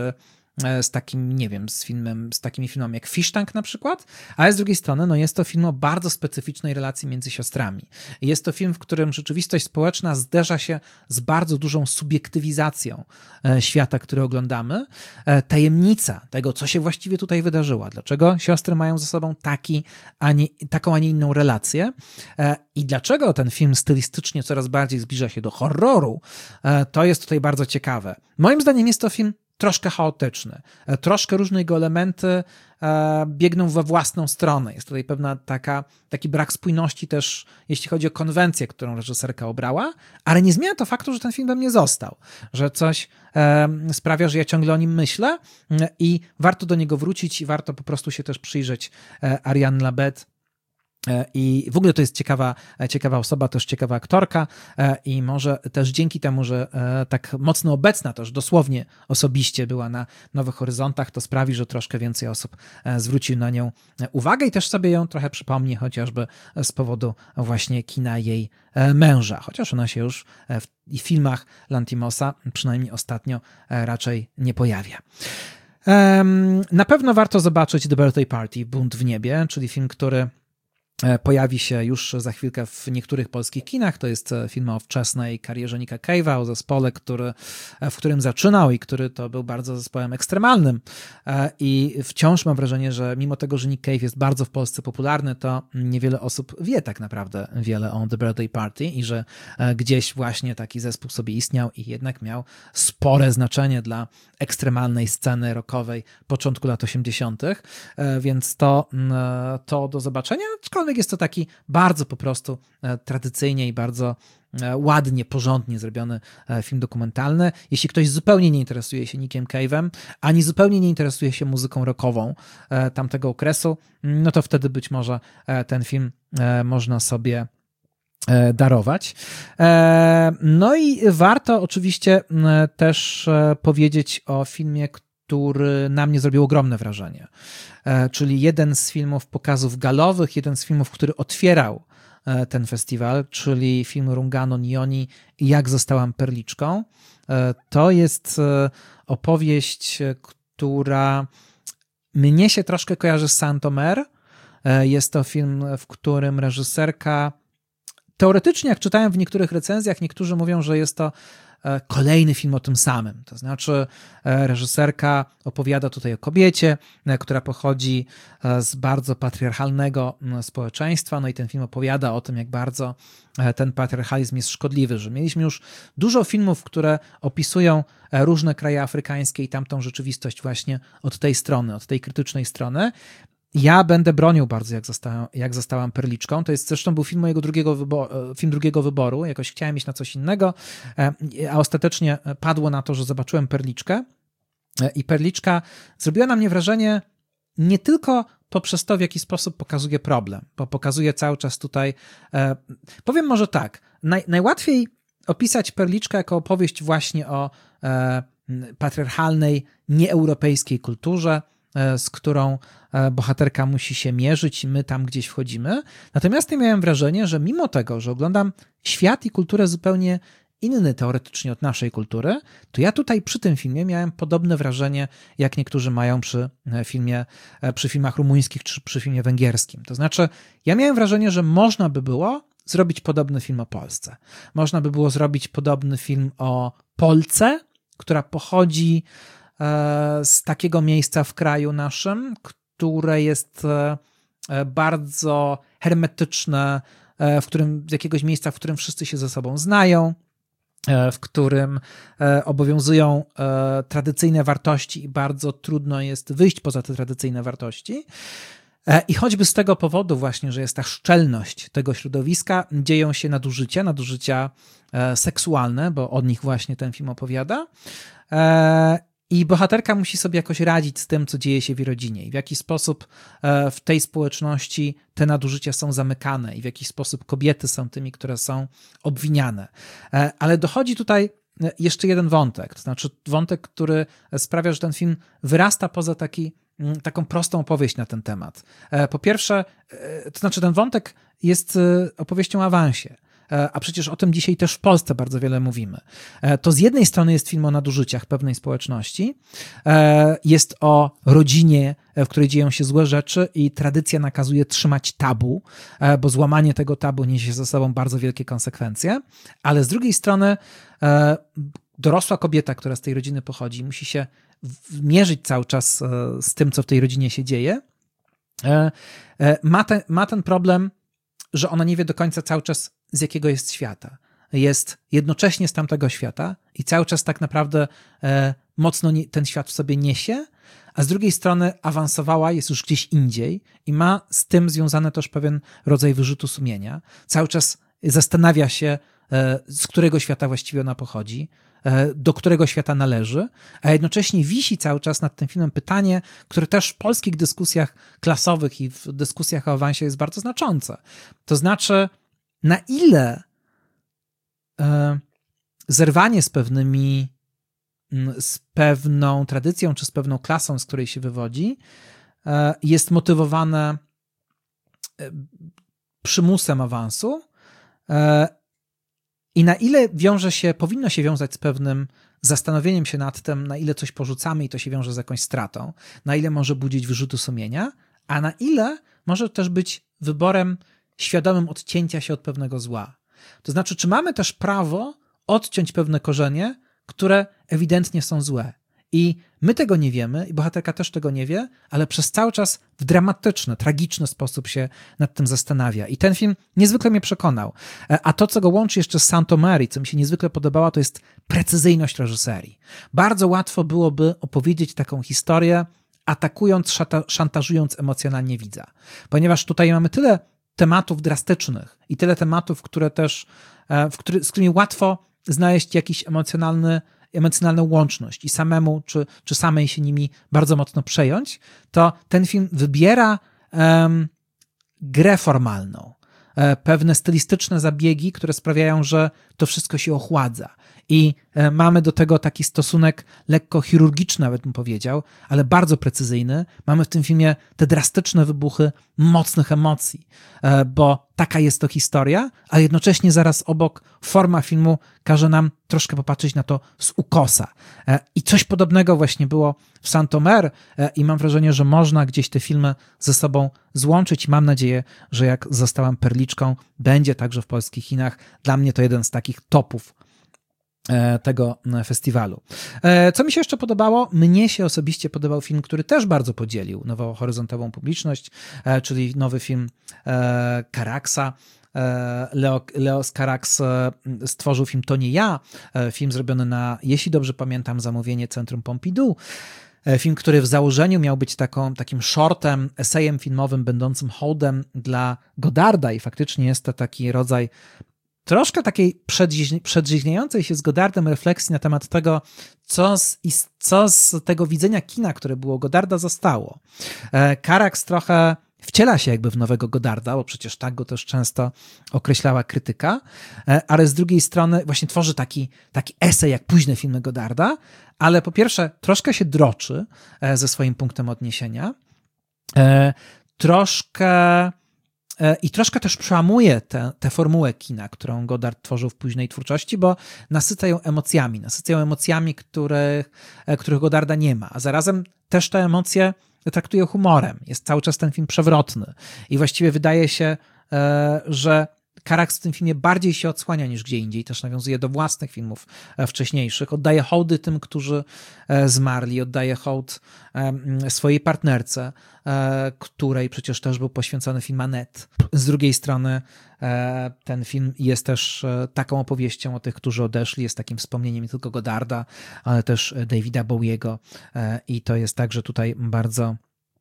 z takim, nie wiem, z filmem, z takimi filmami jak Fish Tank na przykład, ale z drugiej strony no jest to film o bardzo specyficznej relacji między siostrami. Jest to film, w którym rzeczywistość społeczna zderza się z bardzo dużą subiektywizacją świata, który oglądamy. Tajemnica tego, co się właściwie tutaj wydarzyło, dlaczego siostry mają ze sobą taki, a nie, taką, a nie inną relację i dlaczego ten film stylistycznie coraz bardziej zbliża się do horroru, to jest tutaj bardzo ciekawe. Moim zdaniem jest to film troszkę chaotyczny. Troszkę różne jego elementy e, biegną we własną stronę. Jest tutaj pewna taka, taki brak spójności też, jeśli chodzi o konwencję, którą reżyserka obrała, ale nie zmienia to faktu, że ten film we mnie został. Że coś e, sprawia, że ja ciągle o nim myślę e, i warto do niego wrócić i warto po prostu się też przyjrzeć e, Ariane Labet. I w ogóle to jest ciekawa, ciekawa osoba, też ciekawa aktorka i może też dzięki temu, że tak mocno obecna też dosłownie osobiście była na Nowych Horyzontach, to sprawi, że troszkę więcej osób zwróci na nią uwagę i też sobie ją trochę przypomni, chociażby z powodu właśnie kina jej męża, chociaż ona się już w filmach Lanthimosa, przynajmniej ostatnio, raczej nie pojawia. Na pewno warto zobaczyć The Birthday Party, Bunt w niebie, czyli film, który pojawi się już za chwilkę w niektórych polskich kinach. To jest film o wczesnej karierze Nicka Cave'a, o zespole, który, w którym zaczynał i który to był bardzo zespołem ekstremalnym. I wciąż mam wrażenie, że mimo tego, że Nick Cave jest bardzo w Polsce popularny, to niewiele osób wie tak naprawdę wiele o The Birthday Party i że gdzieś właśnie taki zespół sobie istniał i jednak miał spore znaczenie dla ekstremalnej sceny rockowej początku lat osiemdziesiątych. Więc to, to do zobaczenia. Aczkolwiek aczkolwiek jest to taki bardzo po prostu tradycyjnie i bardzo ładnie, porządnie zrobiony film dokumentalny. Jeśli ktoś zupełnie nie interesuje się Nickiem Cave'em, ani zupełnie nie interesuje się muzyką rockową tamtego okresu, no to wtedy być może ten film można sobie darować. No i warto oczywiście też powiedzieć o filmie, który na mnie zrobił ogromne wrażenie. Czyli jeden z filmów pokazów galowych, jeden z filmów, który otwierał ten festiwal, czyli film Rungano Nioni Jak zostałam perliczką. To jest opowieść, która mnie się troszkę kojarzy z Saint-Omer. Jest to film, w którym reżyserka teoretycznie, jak czytałem w niektórych recenzjach, niektórzy mówią, że jest to kolejny film o tym samym. To znaczy reżyserka opowiada tutaj o kobiecie, która pochodzi z bardzo patriarchalnego społeczeństwa, no i ten film opowiada o tym, jak bardzo ten patriarchalizm jest szkodliwy, że mieliśmy już dużo filmów, które opisują różne kraje afrykańskie i tamtą rzeczywistość właśnie od tej strony, od tej krytycznej strony. Ja będę bronił bardzo, jak zostałam, jak zostałam perliczką. To jest zresztą był film mojego drugiego wyboru, film drugiego wyboru. Jakoś chciałem iść na coś innego, a ostatecznie padło na to, że zobaczyłem Perliczkę. I Perliczka zrobiła na mnie wrażenie nie tylko poprzez to, w jaki sposób pokazuje problem, bo pokazuje cały czas tutaj... Powiem może tak, naj, najłatwiej opisać Perliczkę jako opowieść właśnie o patriarchalnej, nieeuropejskiej kulturze, z którą bohaterka musi się mierzyć i my tam gdzieś wchodzimy. Natomiast ja miałem wrażenie, że mimo tego, że oglądam świat i kulturę zupełnie inny teoretycznie od naszej kultury, to ja tutaj przy tym filmie miałem podobne wrażenie, jak niektórzy mają przy filmie, przy filmach rumuńskich czy przy filmie węgierskim. To znaczy, ja miałem wrażenie, że można by było zrobić podobny film o Polsce. Można by było zrobić podobny film o Polce, która pochodzi z takiego miejsca w kraju naszym, które jest bardzo hermetyczne, w którym, z jakiegoś miejsca, w którym wszyscy się ze sobą znają, w którym obowiązują tradycyjne wartości i bardzo trudno jest wyjść poza te tradycyjne wartości. I choćby z tego powodu właśnie, że jest ta szczelność tego środowiska, dzieją się nadużycia, nadużycia seksualne, bo o nich właśnie ten film opowiada. I bohaterka musi sobie jakoś radzić z tym, co dzieje się w jej rodzinie i w jaki sposób w tej społeczności te nadużycia są zamykane i w jaki sposób kobiety są tymi, które są obwiniane. Ale dochodzi tutaj jeszcze jeden wątek, to znaczy wątek, który sprawia, że ten film wyrasta poza taki, taką prostą opowieść na ten temat. Po pierwsze, to znaczy ten wątek jest opowieścią o awansie. A przecież o tym dzisiaj też w Polsce bardzo wiele mówimy. To z jednej strony jest film o nadużyciach pewnej społeczności, jest o rodzinie, w której dzieją się złe rzeczy i tradycja nakazuje trzymać tabu, bo złamanie tego tabu niesie ze sobą bardzo wielkie konsekwencje, ale z drugiej strony dorosła kobieta, która z tej rodziny pochodzi, musi się mierzyć cały czas z tym, co w tej rodzinie się dzieje, ma ten, ma ten problem, że ona nie wie do końca cały czas, z jakiego jest świata. Jest jednocześnie z tamtego świata i cały czas tak naprawdę e, mocno nie, ten świat w sobie niesie, a z drugiej strony awansowała, jest już gdzieś indziej i ma z tym związany też pewien rodzaj wyrzutu sumienia. Cały czas zastanawia się, e, z którego świata właściwie ona pochodzi, e, do którego świata należy, a jednocześnie wisi cały czas nad tym filmem pytanie, które też w polskich dyskusjach klasowych i w dyskusjach o awansie jest bardzo znaczące. To znaczy, na ile e, zerwanie z pewnymi, z pewną tradycją czy z pewną klasą, z której się wywodzi, e, jest motywowane e, przymusem awansu e, i na ile wiąże się, powinno się wiązać z pewnym zastanowieniem się nad tym, na ile coś porzucamy i to się wiąże z jakąś stratą, na ile może budzić wyrzutu sumienia, a na ile może też być wyborem świadomym odcięcia się od pewnego zła. To znaczy, czy mamy też prawo odciąć pewne korzenie, które ewidentnie są złe. I my tego nie wiemy, i bohaterka też tego nie wie, ale przez cały czas w dramatyczny, tragiczny sposób się nad tym zastanawia. I ten film niezwykle mnie przekonał. A to, co go łączy jeszcze z Saint-Omer i co mi się niezwykle podobało, to jest precyzyjność reżyserii. Bardzo łatwo byłoby opowiedzieć taką historię, atakując, szata, szantażując emocjonalnie widza. Ponieważ tutaj mamy tyle tematów drastycznych i tyle tematów, które też, w który, z którymi łatwo znaleźć jakiś emocjonalny, emocjonalną łączność i samemu, czy, czy samej się nimi bardzo mocno przejąć, to ten film wybiera um, grę formalną, e, pewne stylistyczne zabiegi, które sprawiają, że to wszystko się ochładza. I e, mamy do tego taki stosunek lekko chirurgiczny, nawet bym powiedział, ale bardzo precyzyjny. Mamy w tym filmie te drastyczne wybuchy mocnych emocji, e, bo taka jest to historia, a jednocześnie zaraz obok forma filmu każe nam troszkę popatrzeć na to z ukosa. E, I coś podobnego właśnie było w Saint-Omer e, i mam wrażenie, że można gdzieś te filmy ze sobą złączyć i mam nadzieję, że jak zostałam perliczką, będzie także w polskich kinach. Dla mnie to jeden z takich topów tego festiwalu. Co mi się jeszcze podobało? Mnie się osobiście podobał film, który też bardzo podzielił nową horyzontową publiczność, czyli nowy film Caraxa. Leo, Leos Carax stworzył film To nie ja, film zrobiony na, jeśli dobrze pamiętam, zamówienie Centrum Pompidou. Film, który w założeniu miał być taką, takim shortem, esejem filmowym będącym hołdem dla Godarda i faktycznie jest to taki rodzaj troszkę takiej przedrzeźniającej się z Godardem refleksji na temat tego, co z, co z tego widzenia kina, które było Godarda, zostało. Carax trochę wciela się jakby w nowego Godarda, bo przecież tak go też często określała krytyka, ale z drugiej strony właśnie tworzy taki, taki esej jak późne filmy Godarda, ale po pierwsze troszkę się droczy ze swoim punktem odniesienia, troszkę i troszkę też przełamuje tę, tę formułę kina, którą Godard tworzył w późnej twórczości, bo nasyca ją emocjami, nasyca ją emocjami, których, których Godarda nie ma, a zarazem też te emocje traktuje humorem. Jest cały czas ten film przewrotny i właściwie wydaje się, że Carax w tym filmie bardziej się odsłania niż gdzie indziej, też nawiązuje do własnych filmów wcześniejszych, oddaje hołdy tym, którzy zmarli, oddaje hołd swojej partnerce, której przecież też był poświęcony film Annette. Z drugiej strony ten film jest też taką opowieścią o tych, którzy odeszli, jest takim wspomnieniem nie tylko Godarda, ale też Davida Bowiego i to jest także tutaj bardzo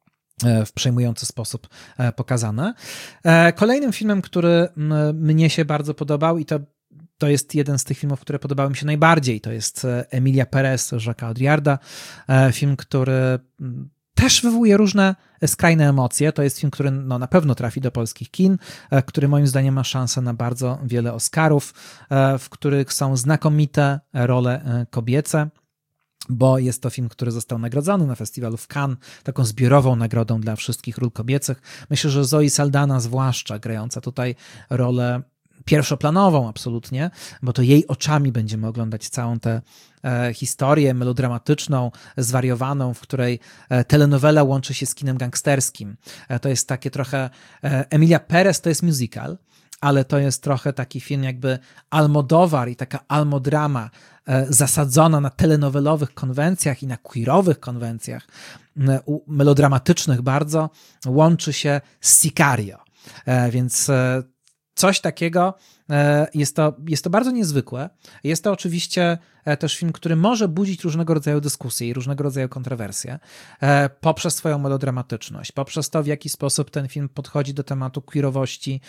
w przejmujący sposób pokazane. Kolejnym filmem, który mnie się bardzo podobał i to, to jest jeden z tych filmów, które podobały mi się najbardziej, to jest Emilia Perez Jacques'a Audiarda, film, który też wywołuje różne skrajne emocje. To jest film, który no, na pewno trafi do polskich kin, który moim zdaniem ma szansę na bardzo wiele Oscarów, w których są znakomite role kobiece, bo jest to film, który został nagrodzony na festiwalu w Cannes, taką zbiorową nagrodą dla wszystkich ról kobiecych. Myślę, że Zoe Saldana zwłaszcza, grająca tutaj rolę pierwszoplanową absolutnie, bo to jej oczami będziemy oglądać całą tę e, historię melodramatyczną, zwariowaną, w której e, telenowela łączy się z kinem gangsterskim. E, to jest takie trochę... E, Emilia Perez to jest musical, ale to jest trochę taki film jakby Almodóvar i taka almodrama e, zasadzona na telenowelowych konwencjach i na queerowych konwencjach, e, melodramatycznych bardzo, łączy się z Sicario. E, więc e, coś takiego, jest to, jest to bardzo niezwykłe. Jest to oczywiście też film, który może budzić różnego rodzaju dyskusje i różnego rodzaju kontrowersje poprzez swoją melodramatyczność, poprzez to, w jaki sposób ten film podchodzi do tematu queerowości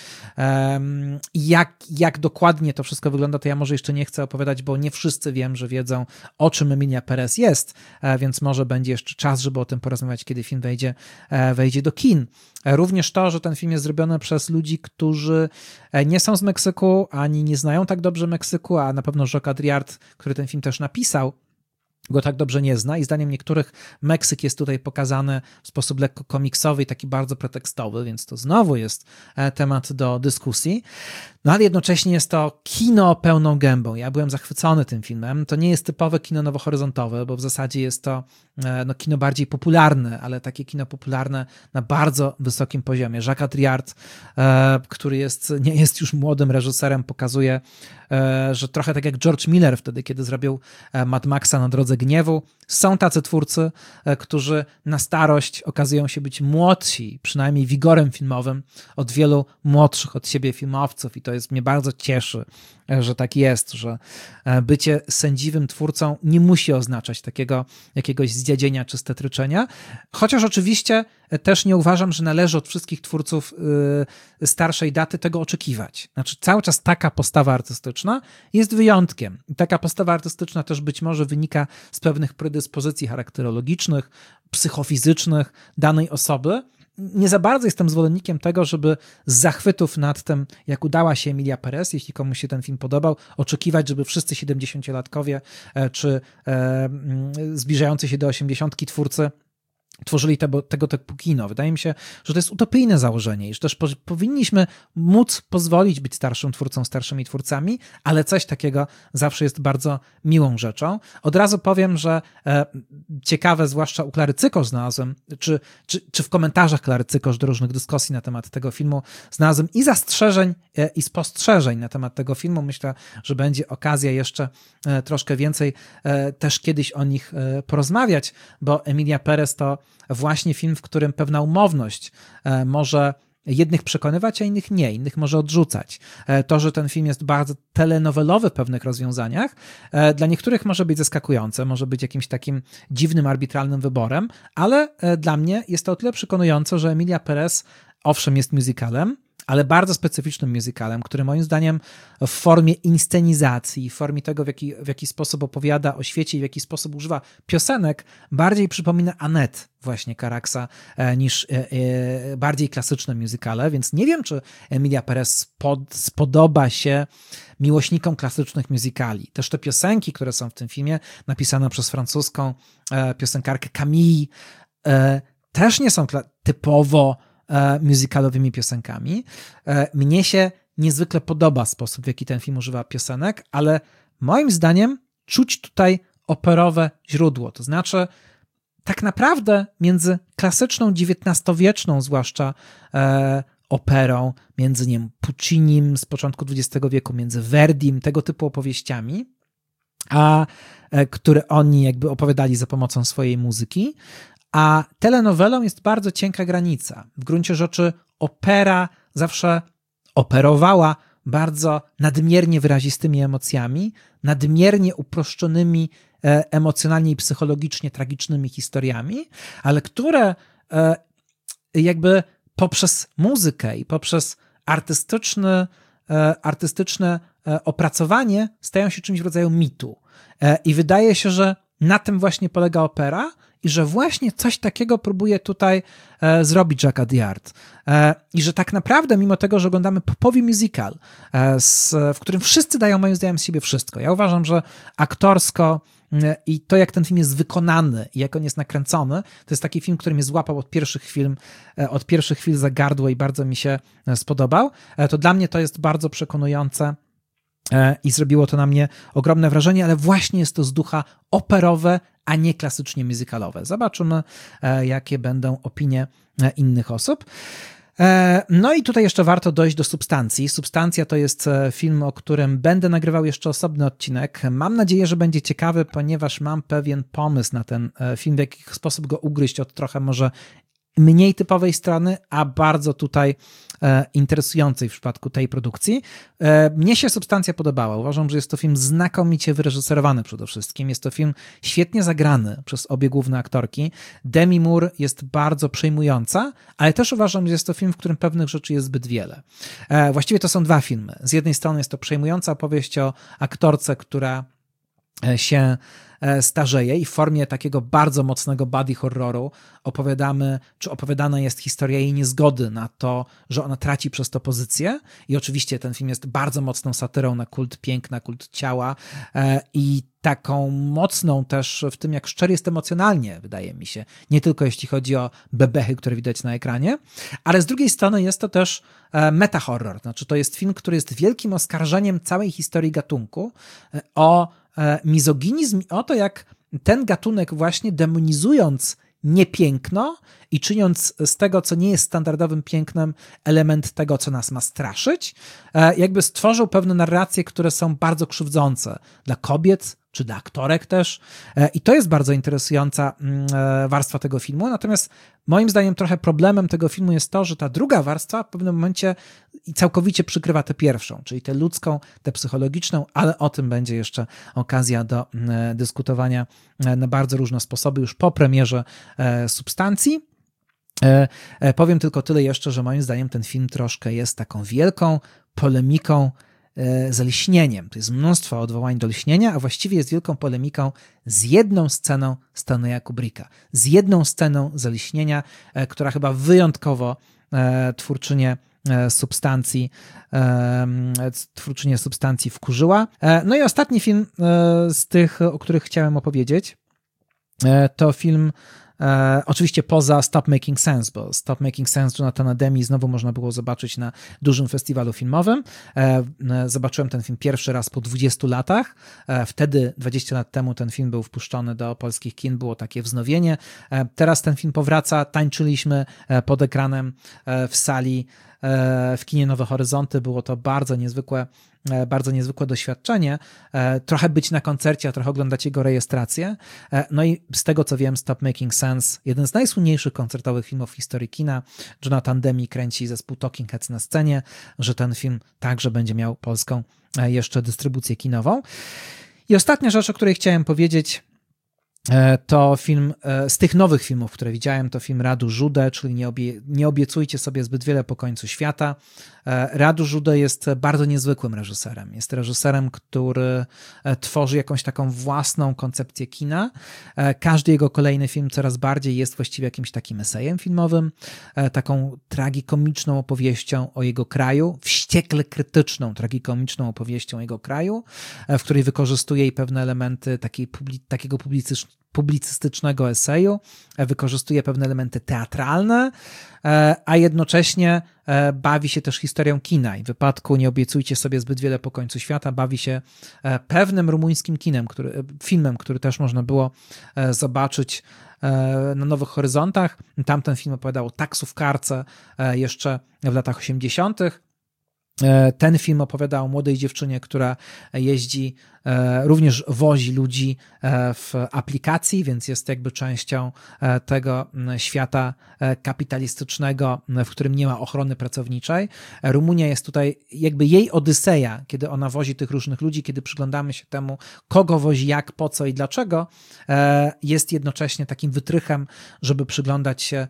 i jak, jak dokładnie to wszystko wygląda, to ja może jeszcze nie chcę opowiadać, bo nie wszyscy wiem, że wiedzą, o czym Emilia Perez jest, więc może będzie jeszcze czas, żeby o tym porozmawiać, kiedy film wejdzie, wejdzie do kin. Również to, że ten film jest zrobiony przez ludzi, którzy nie są z Meksyku, ani nie znają tak dobrze Meksyku, a na pewno Jacques Audiard, który ten film też napisał, go tak dobrze nie zna i zdaniem niektórych Meksyk jest tutaj pokazany w sposób lekko komiksowy i taki bardzo pretekstowy, więc to znowu jest temat do dyskusji. No ale jednocześnie jest to kino pełną gębą. Ja byłem zachwycony tym filmem. To nie jest typowe kino nowohoryzontowe, bo w zasadzie jest to no, kino bardziej popularne, ale takie kino popularne na bardzo wysokim poziomie. Jacques Audiard, e, który jest, nie jest już młodym reżyserem, pokazuje, e, że trochę tak jak George Miller wtedy, kiedy zrobił Mad Maxa na Drodze Gniewu, są tacy twórcy, e, którzy na starość okazują się być młodsi, przynajmniej wigorem filmowym, od wielu młodszych od siebie filmowców i to jest, mnie bardzo cieszy, że tak jest, że bycie sędziwym twórcą nie musi oznaczać takiego jakiegoś zdziadzienia czy stetryczenia, chociaż oczywiście też nie uważam, że należy od wszystkich twórców starszej daty tego oczekiwać. Znaczy cały czas taka postawa artystyczna jest wyjątkiem. I taka postawa artystyczna też być może wynika z pewnych predyspozycji charakterologicznych, psychofizycznych danej osoby. Nie za bardzo jestem zwolennikiem tego, żeby z zachwytów nad tym, jak udała się Emilia Perez, jeśli komuś się ten film podobał, oczekiwać, żeby wszyscy siedemdziesięciolatkowie czy e, zbliżający się do osiemdziesiątki twórcy tworzyli tego, tego typu kino. Wydaje mi się, że to jest utopijne założenie i że też po, powinniśmy móc pozwolić być starszym twórcą, starszymi twórcami, ale coś takiego zawsze jest bardzo miłą rzeczą. Od razu powiem, że e, ciekawe, zwłaszcza u Klary Cykosz znalazłem, czy, czy, czy w komentarzach Klary Cykosz do różnych dyskusji na temat tego filmu znalazłem i zastrzeżeń, e, i spostrzeżeń na temat tego filmu. Myślę, że będzie okazja jeszcze e, troszkę więcej e, też kiedyś o nich e, porozmawiać, bo Emilia Perez to właśnie film, w którym pewna umowność może jednych przekonywać, a innych nie, innych może odrzucać. To, że ten film jest bardzo telenowelowy w pewnych rozwiązaniach, dla niektórych może być zaskakujące, może być jakimś takim dziwnym, arbitralnym wyborem, ale dla mnie jest to o tyle przekonujące, że Emilia Perez owszem jest musicalem, ale bardzo specyficznym musicalem, który moim zdaniem w formie inscenizacji, w formie tego, w jaki, w jaki sposób opowiada o świecie i w jaki sposób używa piosenek, bardziej przypomina Annette właśnie Caraxa niż e, e, bardziej klasyczne musicale, więc nie wiem, czy Emilia Perez spod, spodoba się miłośnikom klasycznych musicali. Też te piosenki, które są w tym filmie, napisane przez francuską e, piosenkarkę Camille, e, też nie są typowo musicalowymi piosenkami. Mnie się niezwykle podoba sposób, w jaki ten film używa piosenek, ale moim zdaniem czuć tutaj operowe źródło. To znaczy tak naprawdę między klasyczną, dziewiętnastowieczną zwłaszcza e, operą, między nie wiem, Puccinim z początku dwudziestego wieku, między Verdim, tego typu opowieściami, a e, które oni jakby opowiadali za pomocą swojej muzyki, a telenowelą jest bardzo cienka granica. W gruncie rzeczy opera zawsze operowała bardzo nadmiernie wyrazistymi emocjami, nadmiernie uproszczonymi e, emocjonalnie i psychologicznie tragicznymi historiami, ale które e, jakby poprzez muzykę i poprzez artystyczny, e, artystyczne e, opracowanie stają się czymś w rodzaju mitu. E, I wydaje się, że na tym właśnie polega opera, i że właśnie coś takiego próbuje tutaj e, zrobić Jacques Audiard. E, I że tak naprawdę, mimo tego, że oglądamy popowy musical, e, z, w którym wszyscy dają moim zdaniem z siebie wszystko. Ja uważam, że aktorsko e, i to, jak ten film jest wykonany i jak on jest nakręcony, to jest taki film, który mnie złapał od pierwszych chwil, e, od pierwszych chwil za gardło i bardzo mi się e, spodobał. E, to dla mnie to jest bardzo przekonujące i zrobiło to na mnie ogromne wrażenie, ale właśnie jest to z ducha operowe, a nie klasycznie musicalowe. Zobaczymy, jakie będą opinie innych osób. No i tutaj jeszcze warto dojść do Substancji. Substancja to jest film, o którym będę nagrywał jeszcze osobny odcinek. Mam nadzieję, że będzie ciekawy, ponieważ mam pewien pomysł na ten film, w jaki sposób go ugryźć od trochę może mniej typowej strony, a bardzo tutaj e, interesującej w przypadku tej produkcji. E, mnie się Substancja podobała. Uważam, że jest to film znakomicie wyreżyserowany przede wszystkim. Jest to film świetnie zagrany przez obie główne aktorki. Demi Moore jest bardzo przejmująca, ale też uważam, że jest to film, w którym pewnych rzeczy jest zbyt wiele. E, właściwie to są dwa filmy. Z jednej strony jest to przejmująca opowieść o aktorce, która się starzeje i w formie takiego bardzo mocnego body horroru opowiadamy, czy opowiadana jest historia jej niezgody na to, że ona traci przez to pozycję i oczywiście ten film jest bardzo mocną satyrą na kult piękna, kult ciała i taką mocną też w tym, jak szczery jest emocjonalnie, wydaje mi się, nie tylko jeśli chodzi o bebechy, które widać na ekranie, ale z drugiej strony jest to też meta-horror, znaczy to jest film, który jest wielkim oskarżeniem całej historii gatunku o mizoginizm i o to, jak ten gatunek właśnie demonizując niepiękno i czyniąc z tego, co nie jest standardowym pięknem, element tego, co nas ma straszyć, jakby stworzył pewne narracje, które są bardzo krzywdzące dla kobiet, czy dla aktorek też. I to jest bardzo interesująca warstwa tego filmu. Natomiast moim zdaniem trochę problemem tego filmu jest to, że ta druga warstwa w pewnym momencie całkowicie przykrywa tę pierwszą, czyli tę ludzką, tę psychologiczną, ale o tym będzie jeszcze okazja do dyskutowania na bardzo różne sposoby już po premierze Substancji. Powiem tylko tyle jeszcze, że moim zdaniem ten film troszkę jest taką wielką polemiką z lśnieniem. To jest mnóstwo odwołań do lśnienia, a właściwie jest wielką polemiką z jedną sceną Stanleya Kubricka. Z jedną sceną z lśnienia, która chyba wyjątkowo twórczynię substancji, twórczynię substancji wkurzyła. No i ostatni film z tych, o których chciałem opowiedzieć, to film E, oczywiście poza Stop Making Sense, bo Stop Making Sense Jonathana Demme znowu można było zobaczyć na dużym festiwalu filmowym. E, zobaczyłem ten film pierwszy raz po dwudziestu latach. E, wtedy, dwadzieścia lat temu, ten film był wpuszczony do polskich kin, było takie wznowienie. E, teraz ten film powraca, tańczyliśmy pod ekranem e, w sali e, w kinie Nowe Horyzonty. Było to bardzo niezwykłe bardzo niezwykłe doświadczenie. Trochę być na koncercie, a trochę oglądać jego rejestrację. No i z tego, co wiem, Stop Making Sense, jeden z najsłynniejszych koncertowych filmów w historii kina. Jonathan Demme kręci zespół Talking Heads na scenie, że ten film także będzie miał polską jeszcze dystrybucję kinową. I ostatnia rzecz, o której chciałem powiedzieć, to film, z tych nowych filmów, które widziałem, to film Radu Jude, czyli nie, obie, nie obiecujcie sobie zbyt wiele po końcu świata. Radu Jude jest bardzo niezwykłym reżyserem. Jest reżyserem, który tworzy jakąś taką własną koncepcję kina. Każdy jego kolejny film coraz bardziej jest właściwie jakimś takim esejem filmowym, taką tragikomiczną opowieścią o jego kraju, wściekle krytyczną tragikomiczną opowieścią o jego kraju, w której wykorzystuje i pewne elementy takiej, takiego publicystycznego publicystycznego eseju, wykorzystuje pewne elementy teatralne, a jednocześnie bawi się też historią kina i w wypadku Nie obiecujcie sobie zbyt wiele po końcu świata bawi się pewnym rumuńskim kinem, który, filmem, który też można było zobaczyć na Nowych Horyzontach. Tamten film opowiadał o taksówkarce jeszcze w latach osiemdziesiątych. Ten film opowiada o młodej dziewczynie, która jeździ, również wozi ludzi w aplikacji, więc jest jakby częścią tego świata kapitalistycznego, w którym nie ma ochrony pracowniczej. Rumunia jest tutaj jakby jej odyseja, kiedy ona wozi tych różnych ludzi, kiedy przyglądamy się temu, kogo wozi, jak, po co i dlaczego, jest jednocześnie takim wytrychem, żeby przyglądać się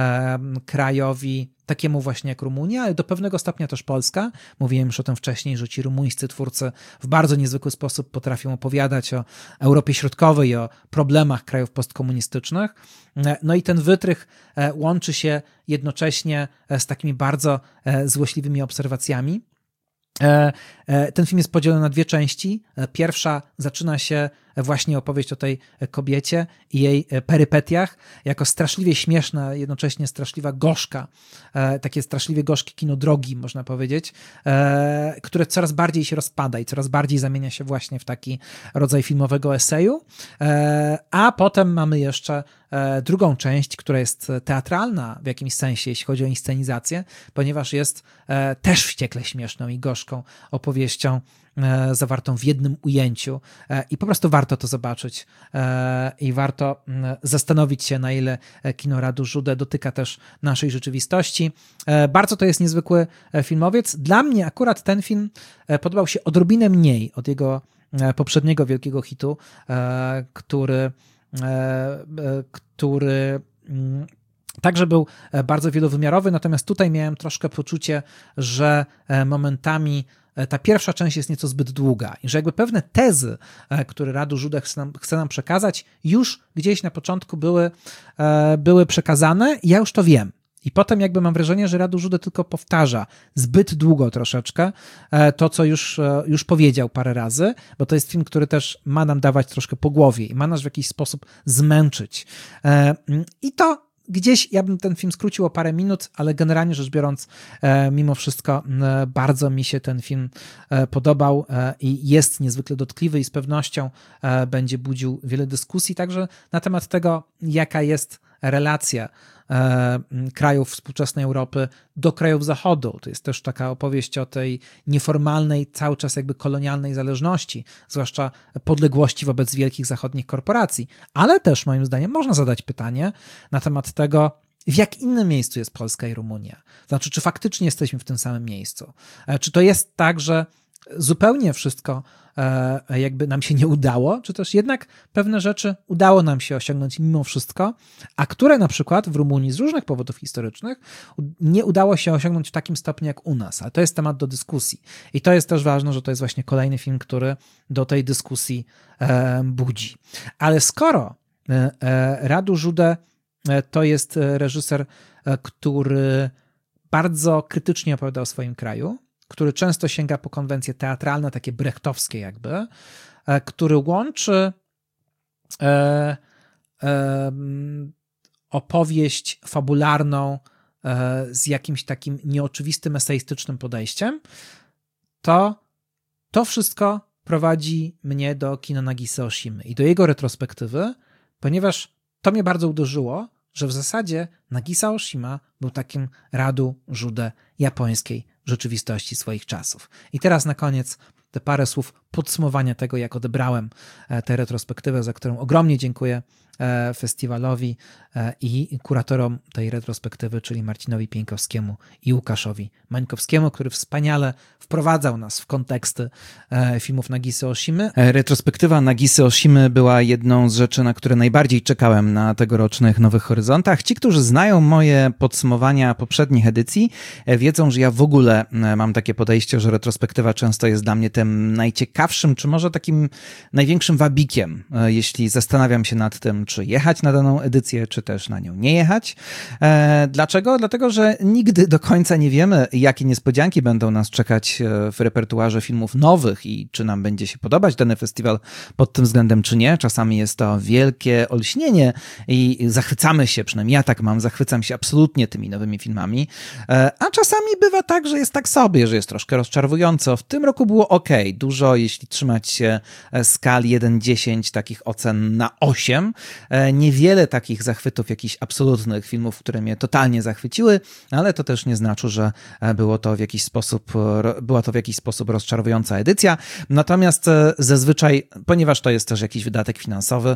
krajowi takiemu właśnie jak Rumunia, ale do pewnego stopnia też Polska. Mówiłem już o tym wcześniej, że ci rumuńscy twórcy w bardzo niezwykły sposób potrafią opowiadać o Europie Środkowej, o problemach krajów postkomunistycznych. No i ten wytrych łączy się jednocześnie z takimi bardzo złośliwymi obserwacjami. Ten film jest podzielony na dwie części. Pierwsza zaczyna się właśnie opowieść o tej kobiecie i jej perypetiach, jako straszliwie śmieszna, jednocześnie straszliwa gorzka, takie straszliwie gorzkie kino drogi, można powiedzieć, które coraz bardziej się rozpada i coraz bardziej zamienia się właśnie w taki rodzaj filmowego eseju. A potem mamy jeszcze drugą część, która jest teatralna w jakimś sensie, jeśli chodzi o inscenizację, ponieważ jest też wściekle śmieszną i gorzką opowieścią zawartą w jednym ujęciu i po prostu warto to zobaczyć i warto zastanowić się, na ile kino Radu Jude dotyka też naszej rzeczywistości. Bardzo to jest niezwykły filmowiec. Dla mnie akurat ten film podobał się odrobinę mniej od jego poprzedniego wielkiego hitu, który, który także był bardzo wielowymiarowy, natomiast tutaj miałem troszkę poczucie, że momentami ta pierwsza część jest nieco zbyt długa i że jakby pewne tezy, które Radu Jude chce nam, chce nam przekazać, już gdzieś na początku były, były przekazane i ja już to wiem. I potem jakby mam wrażenie, że Radu Jude tylko powtarza zbyt długo troszeczkę to, co już, już powiedział parę razy, bo to jest film, który też ma nam dawać troszkę po głowie i ma nas w jakiś sposób zmęczyć. I to gdzieś ja bym ten film skrócił o parę minut, ale generalnie rzecz biorąc, mimo wszystko bardzo mi się ten film podobał i jest niezwykle dotkliwy i z pewnością będzie budził wiele dyskusji także na temat tego, jaka jest relacja e, krajów współczesnej Europy do krajów Zachodu. To jest też taka opowieść o tej nieformalnej, cały czas jakby kolonialnej zależności, zwłaszcza podległości wobec wielkich zachodnich korporacji. Ale też moim zdaniem można zadać pytanie na temat tego, w jak innym miejscu jest Polska i Rumunia. Znaczy, czy faktycznie jesteśmy w tym samym miejscu? Czy to jest tak, że zupełnie wszystko jakby nam się nie udało, czy też jednak pewne rzeczy udało nam się osiągnąć mimo wszystko, a które na przykład w Rumunii z różnych powodów historycznych nie udało się osiągnąć w takim stopniu jak u nas. Ale to jest temat do dyskusji. I to jest też ważne, że to jest właśnie kolejny film, który do tej dyskusji budzi. Ale skoro Radu Jude to jest reżyser, który bardzo krytycznie opowiada o swoim kraju, który często sięga po konwencje teatralne, takie brechtowskie jakby, który łączy e, e, opowieść fabularną e, z jakimś takim nieoczywistym, eseistycznym podejściem, to to wszystko prowadzi mnie do kina Nagisa Oshimy i do jego retrospektywy, ponieważ to mnie bardzo uderzyło, że w zasadzie Nagisa Oshima był takim Radu Jude japońskiej rzeczywistości swoich czasów. I teraz na koniec te parę słów podsumowania tego, jak odebrałem tę retrospektywę, za którą ogromnie dziękuję festiwalowi i kuratorom tej retrospektywy, czyli Marcinowi Pieńkowskiemu i Łukaszowi Mańkowskiemu, który wspaniale wprowadzał nas w konteksty filmów Nagisy Oshimy. Retrospektywa Nagisy Oshimy była jedną z rzeczy, na które najbardziej czekałem na tegorocznych Nowych Horyzontach. Ci, którzy znają moje podsumowania poprzednich edycji, wiedzą, że ja w ogóle mam takie podejście, że retrospektywa często jest dla mnie tym najciekawszym, czy może takim największym wabikiem, jeśli zastanawiam się nad tym, czy jechać na daną edycję, czy też na nią nie jechać. E, dlaczego? Dlatego, że nigdy do końca nie wiemy, jakie niespodzianki będą nas czekać w repertuarze filmów nowych i czy nam będzie się podobać dany festiwal pod tym względem, czy nie. Czasami jest to wielkie olśnienie i zachwycamy się, przynajmniej ja tak mam, zachwycam się absolutnie tymi nowymi filmami, e, a czasami bywa tak, że jest tak sobie, że jest troszkę rozczarowująco. W tym roku było ok, dużo, jeśli trzymać się skali jeden dziesięć, takich ocen na osiem. Niewiele takich zachwytów, jakichś absolutnych filmów, które mnie totalnie zachwyciły, ale to też nie znaczy, że było to w jakiś sposób, była to w jakiś sposób rozczarowująca edycja. Natomiast zazwyczaj, ponieważ to jest też jakiś wydatek finansowy,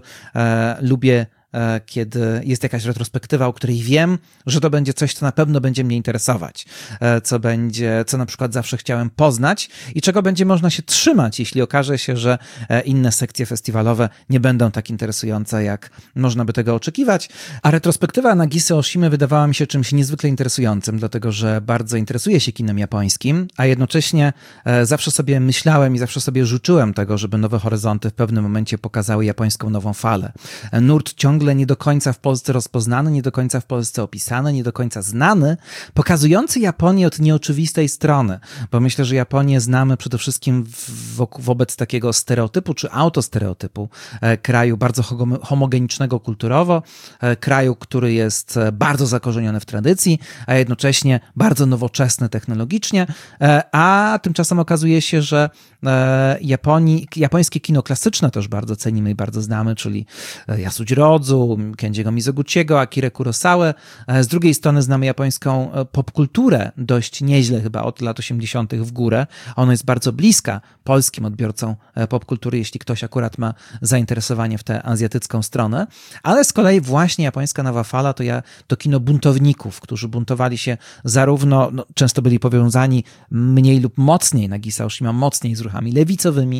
lubię kiedy jest jakaś retrospektywa, o której wiem, że to będzie coś, co na pewno będzie mnie interesować, co będzie, co na przykład zawsze chciałem poznać i czego będzie można się trzymać, jeśli okaże się, że inne sekcje festiwalowe nie będą tak interesujące, jak można by tego oczekiwać. A retrospektywa Nagisy Oshimy wydawała mi się czymś niezwykle interesującym, dlatego że bardzo interesuję się kinem japońskim, a jednocześnie zawsze sobie myślałem i zawsze sobie życzyłem tego, żeby Nowe Horyzonty w pewnym momencie pokazały japońską nową falę. Nurt ciągle nie do końca w Polsce rozpoznany, nie do końca w Polsce opisany, nie do końca znany, pokazujący Japonię od nieoczywistej strony, bo myślę, że Japonię znamy przede wszystkim wo- wobec takiego stereotypu czy autostereotypu e, kraju bardzo ho- homogenicznego kulturowo, e, kraju, który jest bardzo zakorzeniony w tradycji, a jednocześnie bardzo nowoczesny technologicznie, e, a tymczasem okazuje się, że e, Japonii, japońskie kino klasyczne też bardzo cenimy i bardzo znamy, czyli Yasujiro Ozu, Kenjiego Mizoguchiego, Akirę Kurosałę. Z drugiej strony znamy japońską popkulturę dość nieźle chyba od lat osiemdziesiątych w górę. Ona jest bardzo bliska polskim odbiorcom popkultury, jeśli ktoś akurat ma zainteresowanie w tę azjatycką stronę. Ale z kolei właśnie japońska nowa fala to, ja, to kino buntowników, którzy buntowali się zarówno, no, często byli powiązani mniej lub mocniej, Nagisa Oshima mocniej z ruchami lewicowymi,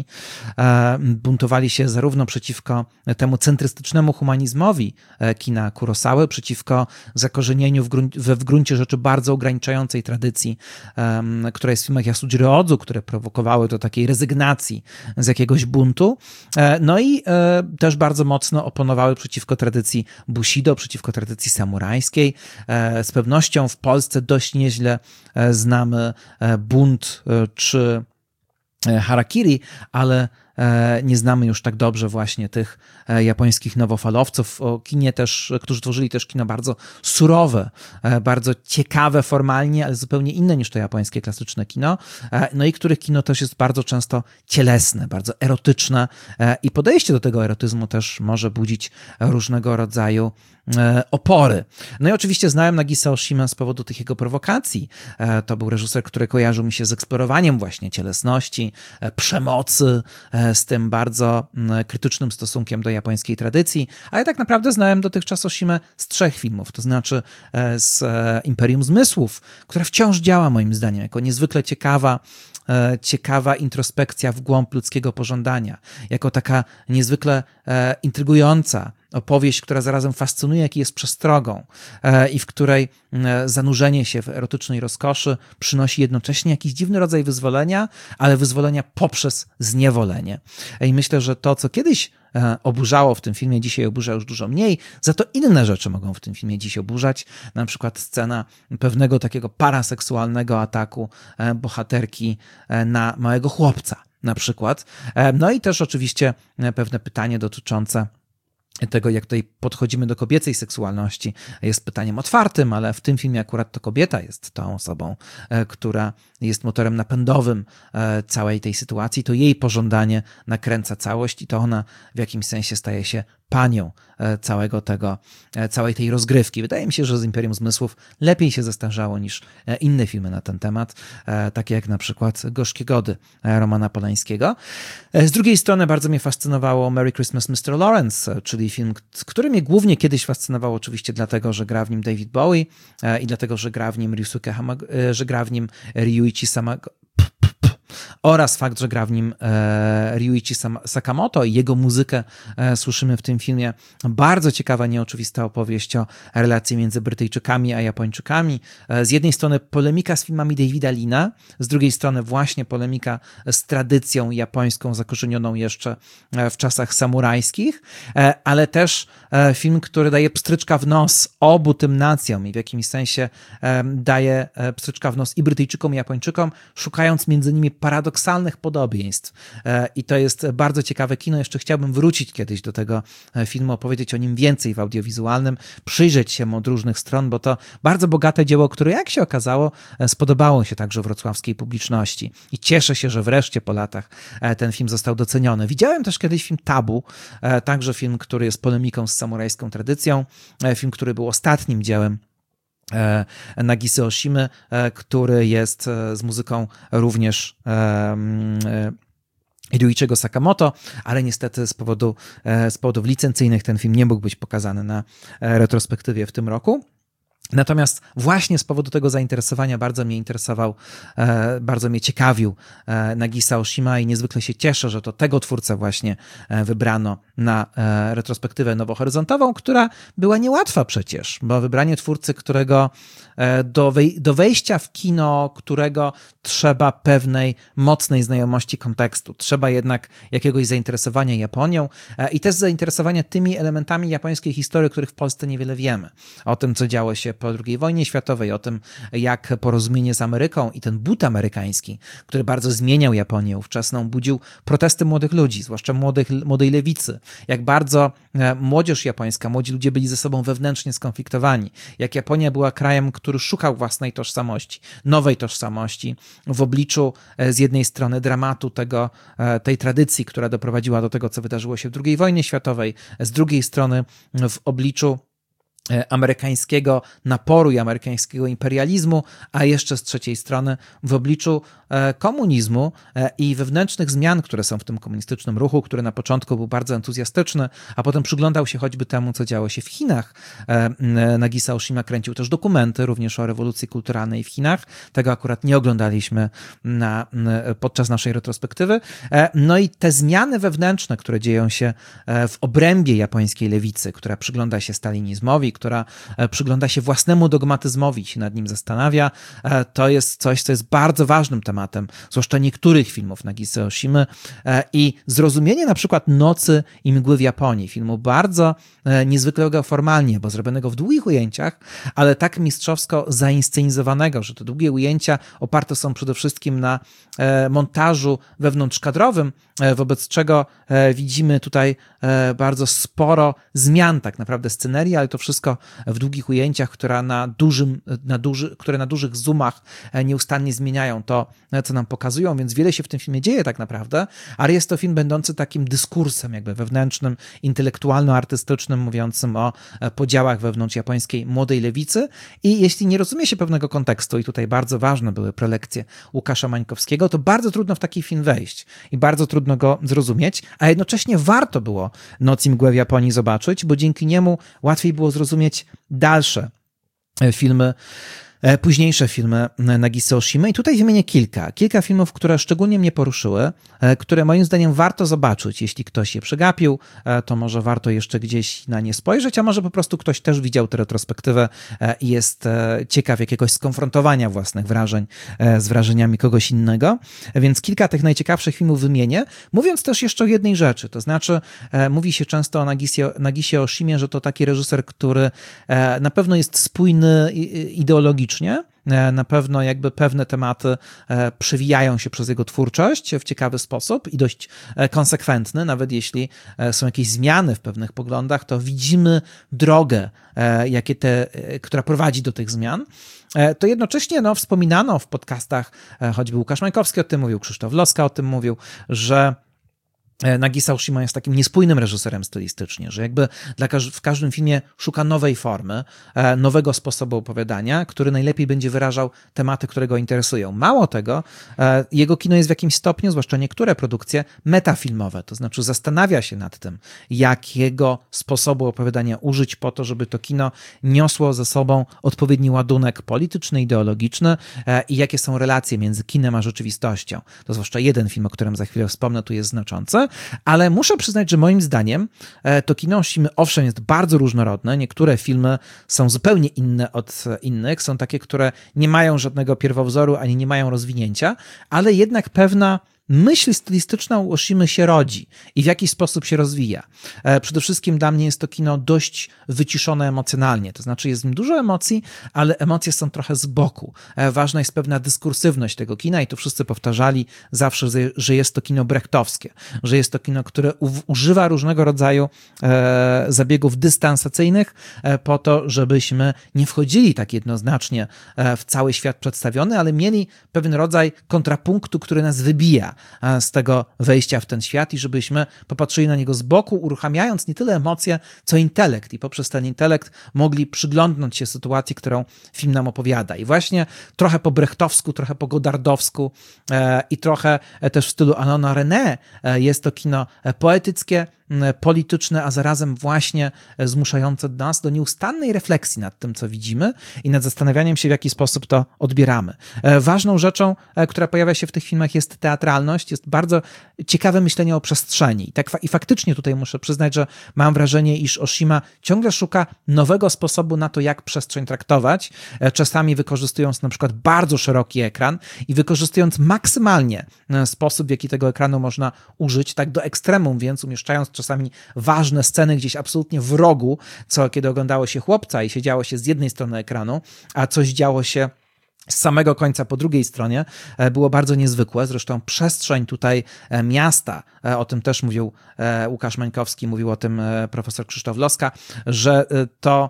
e, buntowali się zarówno przeciwko temu centrystycznemu humanizmowi kina Kurosały, przeciwko zakorzenieniu w, grunt, w, w gruncie rzeczy bardzo ograniczającej tradycji, um, która jest w filmach Yasujiro Ozu, które prowokowały do takiej rezygnacji z jakiegoś buntu. E, no i e, też bardzo mocno oponowały przeciwko tradycji Bushido, przeciwko tradycji samurajskiej. E, z pewnością w Polsce dość nieźle e, znamy e, bunt e, czy harakiri, ale nie znamy już tak dobrze właśnie tych japońskich nowofalowców, o kinie też, którzy tworzyli też kino bardzo surowe, bardzo ciekawe formalnie, ale zupełnie inne niż to japońskie klasyczne kino, no i których kino też jest bardzo często cielesne, bardzo erotyczne i podejście do tego erotyzmu też może budzić różnego rodzaju opory. No i oczywiście znałem Nagisa Oshima z powodu tych jego prowokacji. To był reżyser, który kojarzył mi się z eksplorowaniem właśnie cielesności, przemocy, z tym bardzo krytycznym stosunkiem do japońskiej tradycji, ale tak naprawdę znałem dotychczas Oshimę z trzech filmów, to znaczy z Imperium Zmysłów, która wciąż działa moim zdaniem jako niezwykle ciekawa, ciekawa introspekcja w głąb ludzkiego pożądania, jako taka niezwykle intrygująca opowieść, która zarazem fascynuje, jak jest przestrogą i w której zanurzenie się w erotycznej rozkoszy przynosi jednocześnie jakiś dziwny rodzaj wyzwolenia, ale wyzwolenia poprzez zniewolenie. I myślę, że to, co kiedyś oburzało w tym filmie, dzisiaj oburza już dużo mniej, za to inne rzeczy mogą w tym filmie dziś oburzać, na przykład scena pewnego takiego paraseksualnego ataku bohaterki na małego chłopca, na przykład. No i też oczywiście pewne pytanie dotyczące tego, jak tutaj podchodzimy do kobiecej seksualności, jest pytaniem otwartym, ale w tym filmie akurat to kobieta jest tą osobą, która jest motorem napędowym całej tej sytuacji, to jej pożądanie nakręca całość i to ona w jakimś sensie staje się panią całego tego, całej tej rozgrywki. Wydaje mi się, że z Imperium Zmysłów lepiej się zestarzało niż inne filmy na ten temat, takie jak na przykład Gorzkie Gody Romana Polańskiego. Z drugiej strony bardzo mnie fascynowało Merry Christmas mister Lawrence, czyli film, który mnie głównie kiedyś fascynował oczywiście dlatego, że gra w nim David Bowie i dlatego, że gra w nim Ryusuke Hamag- że gra w nim Ryuichi Samago oraz fakt, że gra w nim e, Ryuichi Sakamoto i jego muzykę e, słyszymy w tym filmie. Bardzo ciekawa, nieoczywista opowieść o relacji między Brytyjczykami a Japończykami. E, z jednej strony polemika z filmami Davida Lina, z drugiej strony właśnie polemika z tradycją japońską zakorzenioną jeszcze w czasach samurajskich, e, ale też e, film, który daje pstryczka w nos obu tym nacjom i w jakimś sensie e, daje pstryczka w nos i Brytyjczykom, i Japończykom, szukając między nimi paradoksalnych podobieństw. I to jest bardzo ciekawe kino. Jeszcze chciałbym wrócić kiedyś do tego filmu, opowiedzieć o nim więcej w audiowizualnym, przyjrzeć się mu od różnych stron, bo to bardzo bogate dzieło, które jak się okazało, spodobało się także wrocławskiej publiczności. I cieszę się, że wreszcie po latach ten film został doceniony. Widziałem też kiedyś film Tabu, także film, który jest polemiką z samurajską tradycją, film, który był ostatnim dziełem Nagisy Oshimy, który jest z muzyką również Ryuichiego Sakamoto, ale niestety z powodu, z powodów licencyjnych ten film nie mógł być pokazany na retrospektywie w tym roku. Natomiast właśnie z powodu tego zainteresowania bardzo mnie interesował, bardzo mnie ciekawił Nagisa Oshima i niezwykle się cieszę, że to tego twórcę właśnie wybrano na retrospektywę nowohoryzontową, która była niełatwa przecież, bo wybranie twórcy, którego do, wej- do wejścia w kino, którego trzeba pewnej mocnej znajomości kontekstu, trzeba jednak jakiegoś zainteresowania Japonią i też zainteresowania tymi elementami japońskiej historii, których w Polsce niewiele wiemy. O tym, co działo się po drugiej wojnie światowej, o tym, jak porozumienie z Ameryką i ten but amerykański, który bardzo zmieniał Japonię ówczesną, budził protesty młodych ludzi, zwłaszcza młodych, młodej lewicy. Jak bardzo młodzież japońska, młodzi ludzie byli ze sobą wewnętrznie skonfliktowani. Jak Japonia była krajem, który szukał własnej tożsamości, nowej tożsamości w obliczu z jednej strony dramatu tego, tej tradycji, która doprowadziła do tego, co wydarzyło się w drugiej wojnie światowej, z drugiej strony w obliczu amerykańskiego naporu i amerykańskiego imperializmu, a jeszcze z trzeciej strony w obliczu komunizmu i wewnętrznych zmian, które są w tym komunistycznym ruchu, który na początku był bardzo entuzjastyczny, a potem przyglądał się choćby temu, co działo się w Chinach. Nagisa Oshima kręcił też dokumenty również o rewolucji kulturalnej w Chinach. Tego akurat nie oglądaliśmy na, podczas naszej retrospektywy. No i te zmiany wewnętrzne, które dzieją się w obrębie japońskiej lewicy, która przygląda się stalinizmowi, która przygląda się własnemu dogmatyzmowi, się nad nim zastanawia. To jest coś, co jest bardzo ważnym tematem, zwłaszcza niektórych filmów Nagise Oshimy i zrozumienie na przykład Nocy i mgły w Japonii, filmu bardzo niezwykłego formalnie, bo zrobionego w długich ujęciach, ale tak mistrzowsko zainscenizowanego, że te długie ujęcia oparte są przede wszystkim na montażu wewnątrzkadrowym, wobec czego widzimy tutaj bardzo sporo zmian tak naprawdę scenerii, ale to wszystko w długich ujęciach, które na, dużym, na, duży, które na dużych zoomach nieustannie zmieniają to, co nam pokazują, więc wiele się w tym filmie dzieje tak naprawdę, ale jest to film będący takim dyskursem jakby wewnętrznym, intelektualno-artystycznym, mówiącym o podziałach wewnątrz japońskiej młodej lewicy i jeśli nie rozumie się pewnego kontekstu i tutaj bardzo ważne były prelekcje Łukasza Mańkowskiego, to bardzo trudno w taki film wejść i bardzo trudno go zrozumieć, a jednocześnie warto było Noc i mgłę w Japonii zobaczyć, bo dzięki niemu łatwiej było zrozumieć dalsze filmy, późniejsze filmy Nagise Oshimy i tutaj wymienię kilka. Kilka filmów, które szczególnie mnie poruszyły, które moim zdaniem warto zobaczyć. Jeśli ktoś je przegapił, to może warto jeszcze gdzieś na nie spojrzeć, a może po prostu ktoś też widział tę retrospektywę i jest ciekaw jakiegoś skonfrontowania własnych wrażeń z wrażeniami kogoś innego. Więc kilka tych najciekawszych filmów wymienię, mówiąc też jeszcze o jednej rzeczy, to znaczy mówi się często o Nagise, Nagise Oshimie, że to taki reżyser, który na pewno jest spójny ideologicznie, na pewno jakby pewne tematy przewijają się przez jego twórczość w ciekawy sposób i dość konsekwentny, nawet jeśli są jakieś zmiany w pewnych poglądach, to widzimy drogę, jakie te, która prowadzi do tych zmian. To jednocześnie no, wspominano w podcastach, choćby Łukasz Mańkowski o tym mówił, Krzysztof Loska o tym mówił, że Nagisa Oshima jest takim niespójnym reżyserem stylistycznie, że jakby dla każ- w każdym filmie szuka nowej formy, e, nowego sposobu opowiadania, który najlepiej będzie wyrażał tematy, które go interesują. Mało tego, e, jego kino jest w jakimś stopniu, zwłaszcza niektóre produkcje, metafilmowe, to znaczy zastanawia się nad tym, jakiego sposobu opowiadania użyć po to, żeby to kino niosło ze sobą odpowiedni ładunek polityczny, ideologiczny e, i jakie są relacje między kinem a rzeczywistością. To zwłaszcza jeden film, o którym za chwilę wspomnę, tu jest znaczący. Ale muszę przyznać, że moim zdaniem to kino Oshimy owszem jest bardzo różnorodne. Niektóre filmy są zupełnie inne od innych. Są takie, które nie mają żadnego pierwowzoru, ani nie mają rozwinięcia, ale jednak pewna myśl stylistyczna u Oshimy się rodzi i w jaki sposób się rozwija. Przede wszystkim dla mnie jest to kino dość wyciszone emocjonalnie, to znaczy jest w nim dużo emocji, ale emocje są trochę z boku. Ważna jest pewna dyskursywność tego kina i to wszyscy powtarzali zawsze, że jest to kino brechtowskie, że jest to kino, które używa różnego rodzaju zabiegów dystansacyjnych po to, żebyśmy nie wchodzili tak jednoznacznie w cały świat przedstawiony, ale mieli pewien rodzaj kontrapunktu, który nas wybija z tego wejścia w ten świat i żebyśmy popatrzyli na niego z boku, uruchamiając nie tyle emocje, co intelekt i poprzez ten intelekt mogli przyglądnąć się sytuacji, którą film nam opowiada. I właśnie trochę po brechtowsku, trochę po godardowsku e, i trochę też w stylu Alaina René e, jest to kino poetyckie, polityczne, a zarazem właśnie zmuszające nas do nieustannej refleksji nad tym, co widzimy i nad zastanawianiem się, w jaki sposób to odbieramy. Ważną rzeczą, która pojawia się w tych filmach, jest teatralność, jest bardzo ciekawe myślenie o przestrzeni. I, tak, i faktycznie tutaj muszę przyznać, że mam wrażenie, iż Oshima ciągle szuka nowego sposobu na to, jak przestrzeń traktować, czasami wykorzystując na przykład bardzo szeroki ekran i wykorzystując maksymalnie sposób, w jaki tego ekranu można użyć, tak do ekstremum, więc umieszczając czasami ważne sceny gdzieś absolutnie w rogu, co kiedy oglądało się Chłopca i siedziało się z jednej strony ekranu, a coś działo się z samego końca po drugiej stronie, było bardzo niezwykłe. Zresztą przestrzeń tutaj miasta, o tym też mówił Łukasz Mańkowski, mówił o tym profesor Krzysztof Loska, że to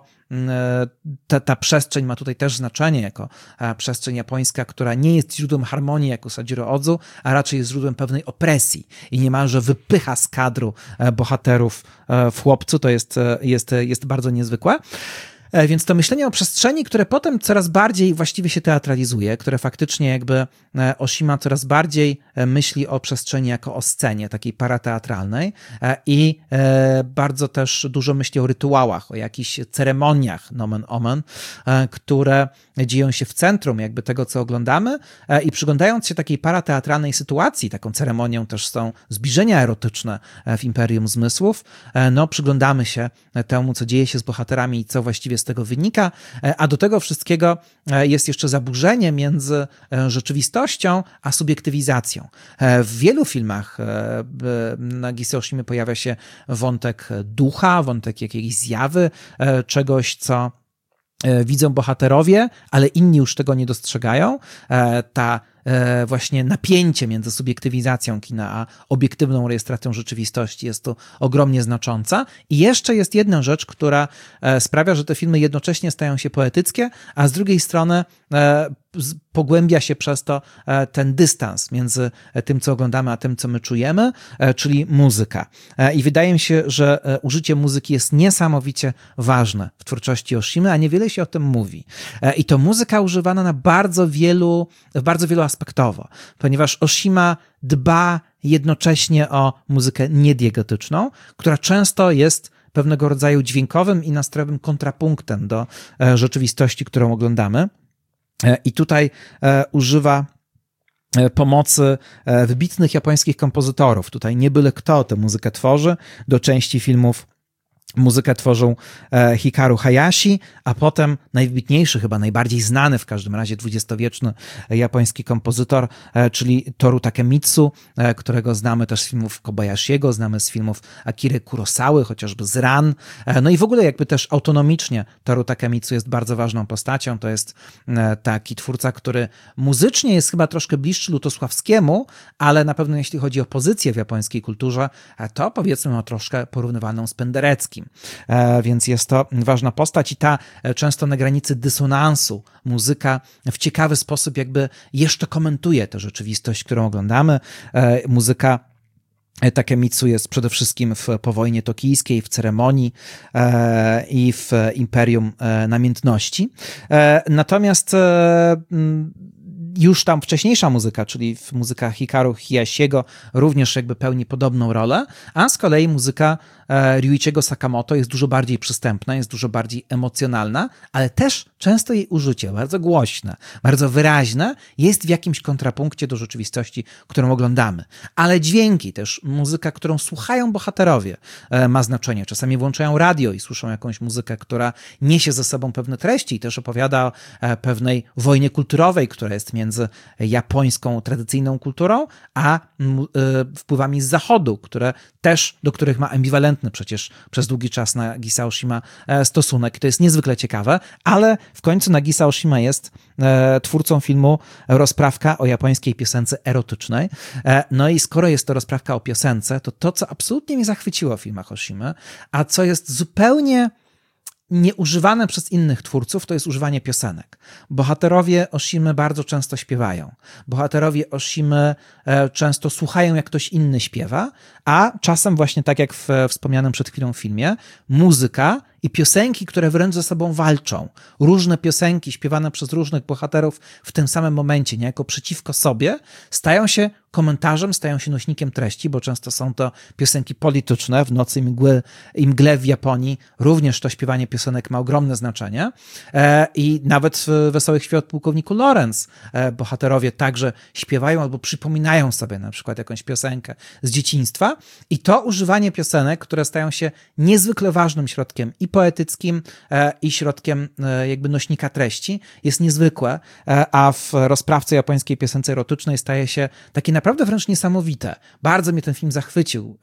Ta, ta przestrzeń ma tutaj też znaczenie jako przestrzeń japońska, która nie jest źródłem harmonii jak u Sadziro Odzu, a raczej jest źródłem pewnej opresji i niemalże wypycha z kadru bohaterów w Chłopcu. To jest, jest, jest bardzo niezwykłe. Więc to myślenie o przestrzeni, które potem coraz bardziej właściwie się teatralizuje, które faktycznie jakby Oshima coraz bardziej myśli o przestrzeni jako o scenie, takiej parateatralnej i bardzo też dużo myśli o rytuałach, o jakichś ceremoniach, nomen omen, które dzieją się w centrum jakby tego, co oglądamy i przyglądając się takiej parateatralnej sytuacji, taką ceremonią też są zbliżenia erotyczne w Imperium Zmysłów, no przyglądamy się temu, co dzieje się z bohaterami i co właściwie z tego wynika, a do tego wszystkiego jest jeszcze zaburzenie między rzeczywistością a subiektywizacją. W wielu filmach na Giselle Oshimy pojawia się wątek ducha, wątek jakiejś zjawy, czegoś, co widzą bohaterowie, ale inni już tego nie dostrzegają. Ta właśnie napięcie między subiektywizacją kina a obiektywną rejestracją rzeczywistości jest tu ogromnie znacząca. I jeszcze jest jedna rzecz, która sprawia, że te filmy jednocześnie stają się poetyckie, a z drugiej strony pogłębia się przez to ten dystans między tym, co oglądamy, a tym, co my czujemy, czyli muzyka. I wydaje mi się, że użycie muzyki jest niesamowicie ważne w twórczości Oshimy, a niewiele się o tym mówi. I to muzyka używana na bardzo wielu, bardzo wieloaspektowo, ponieważ Oshima dba jednocześnie o muzykę niediegetyczną, która często jest pewnego rodzaju dźwiękowym i nastrojowym kontrapunktem do rzeczywistości, którą oglądamy. I tutaj używa pomocy wybitnych japońskich kompozytorów. Tutaj nie byle kto tę muzykę tworzy. Do części filmów muzykę tworzył Hikaru Hayashi, a potem najwybitniejszy, chyba najbardziej znany w każdym razie dwudziestowieczny japoński kompozytor, czyli Toru Takemitsu, którego znamy też z filmów Kobayashiego, znamy z filmów Akiry Kurosawy, chociażby z Ran. No i w ogóle jakby też autonomicznie Toru Takemitsu jest bardzo ważną postacią. To jest taki twórca, który muzycznie jest chyba troszkę bliższy Lutosławskiemu, ale na pewno jeśli chodzi o pozycję w japońskiej kulturze, to powiedzmy ma troszkę porównywalną z Pendereckim. Więc jest to ważna postać i ta często na granicy dysonansu muzyka w ciekawy sposób jakby jeszcze komentuje tę rzeczywistość, którą oglądamy. Muzyka Takemitsu jest przede wszystkim w Powojnie Tokijskiej, w Ceremonii e, i w Imperium e, Namiętności. E, natomiast e, już tam wcześniejsza muzyka, czyli muzyka Hikaru Hayashiego również jakby pełni podobną rolę, a z kolei muzyka Ryuichiego Sakamoto jest dużo bardziej przystępna, jest dużo bardziej emocjonalna, ale też często jej użycie, bardzo głośne, bardzo wyraźne, jest w jakimś kontrapunkcie do rzeczywistości, którą oglądamy. Ale dźwięki, też muzyka, którą słuchają bohaterowie, ma znaczenie. Czasami włączają radio i słyszą jakąś muzykę, która niesie ze sobą pewne treści i też opowiada o pewnej wojnie kulturowej, która jest między japońską tradycyjną kulturą, a wpływami z zachodu, które też, do których ma ambiwalentny przecież przez długi czas Nagisa Oshima stosunek. I to jest niezwykle ciekawe, ale w końcu Nagisa Oshima jest twórcą filmu Rozprawka o japońskiej piosence erotycznej. No i skoro jest to rozprawka o piosence, to to, co absolutnie mnie zachwyciło w filmach Oshimy, a co jest zupełnie nieużywane przez innych twórców, to jest używanie piosenek. Bohaterowie Oshimy bardzo często śpiewają. Bohaterowie Oshimy często słuchają, jak ktoś inny śpiewa, a czasem właśnie tak jak w wspomnianym przed chwilą filmie, muzyka i piosenki, które wręcz ze sobą walczą. Różne piosenki śpiewane przez różnych bohaterów w tym samym momencie, niejako przeciwko sobie, stają się komentarzem, stają się nośnikiem treści, bo często są to piosenki polityczne. W Nocy i mgły, i mgle w Japonii również to śpiewanie piosenek ma ogromne znaczenie. I nawet w Wesołych Świąt pułkowniku Lorenz bohaterowie także śpiewają albo przypominają sobie na przykład jakąś piosenkę z dzieciństwa. I to używanie piosenek, które stają się niezwykle ważnym środkiem i poetyckim, i środkiem jakby nośnika treści, jest niezwykłe, a w rozprawce japońskiej piosence erotycznej staje się takie naprawdę wręcz niesamowite. Bardzo mnie ten film zachwycił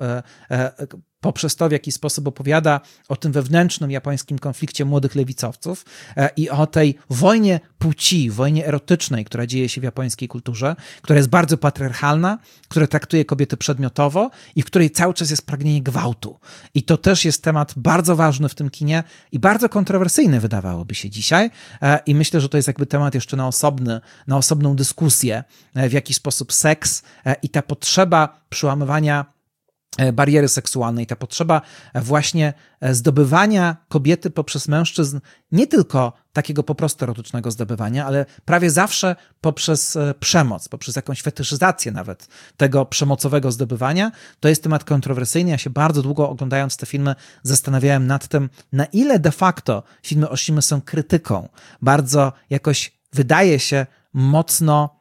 poprzez to, w jaki sposób opowiada o tym wewnętrznym japońskim konflikcie młodych lewicowców i o tej wojnie płci, wojnie erotycznej, która dzieje się w japońskiej kulturze, która jest bardzo patriarchalna, która traktuje kobiety przedmiotowo i w której cały czas jest pragnienie gwałtu. I to też jest temat bardzo ważny w tym kinie i bardzo kontrowersyjny, wydawałoby się dzisiaj. I myślę, że to jest jakby temat jeszcze na osobny, na osobną dyskusję, w jaki sposób seks i ta potrzeba przełamywania bariery seksualne i ta potrzeba właśnie zdobywania kobiety poprzez mężczyzn, nie tylko takiego po prostu erotycznego zdobywania, ale prawie zawsze poprzez przemoc, poprzez jakąś fetyszyzację nawet tego przemocowego zdobywania. To jest temat kontrowersyjny. Ja się bardzo długo, oglądając te filmy, zastanawiałem nad tym, na ile de facto filmy Oshimy są krytyką. Bardzo jakoś wydaje się mocno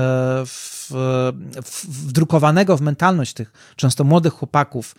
W, w, wdrukowanego w mentalność tych często młodych chłopaków,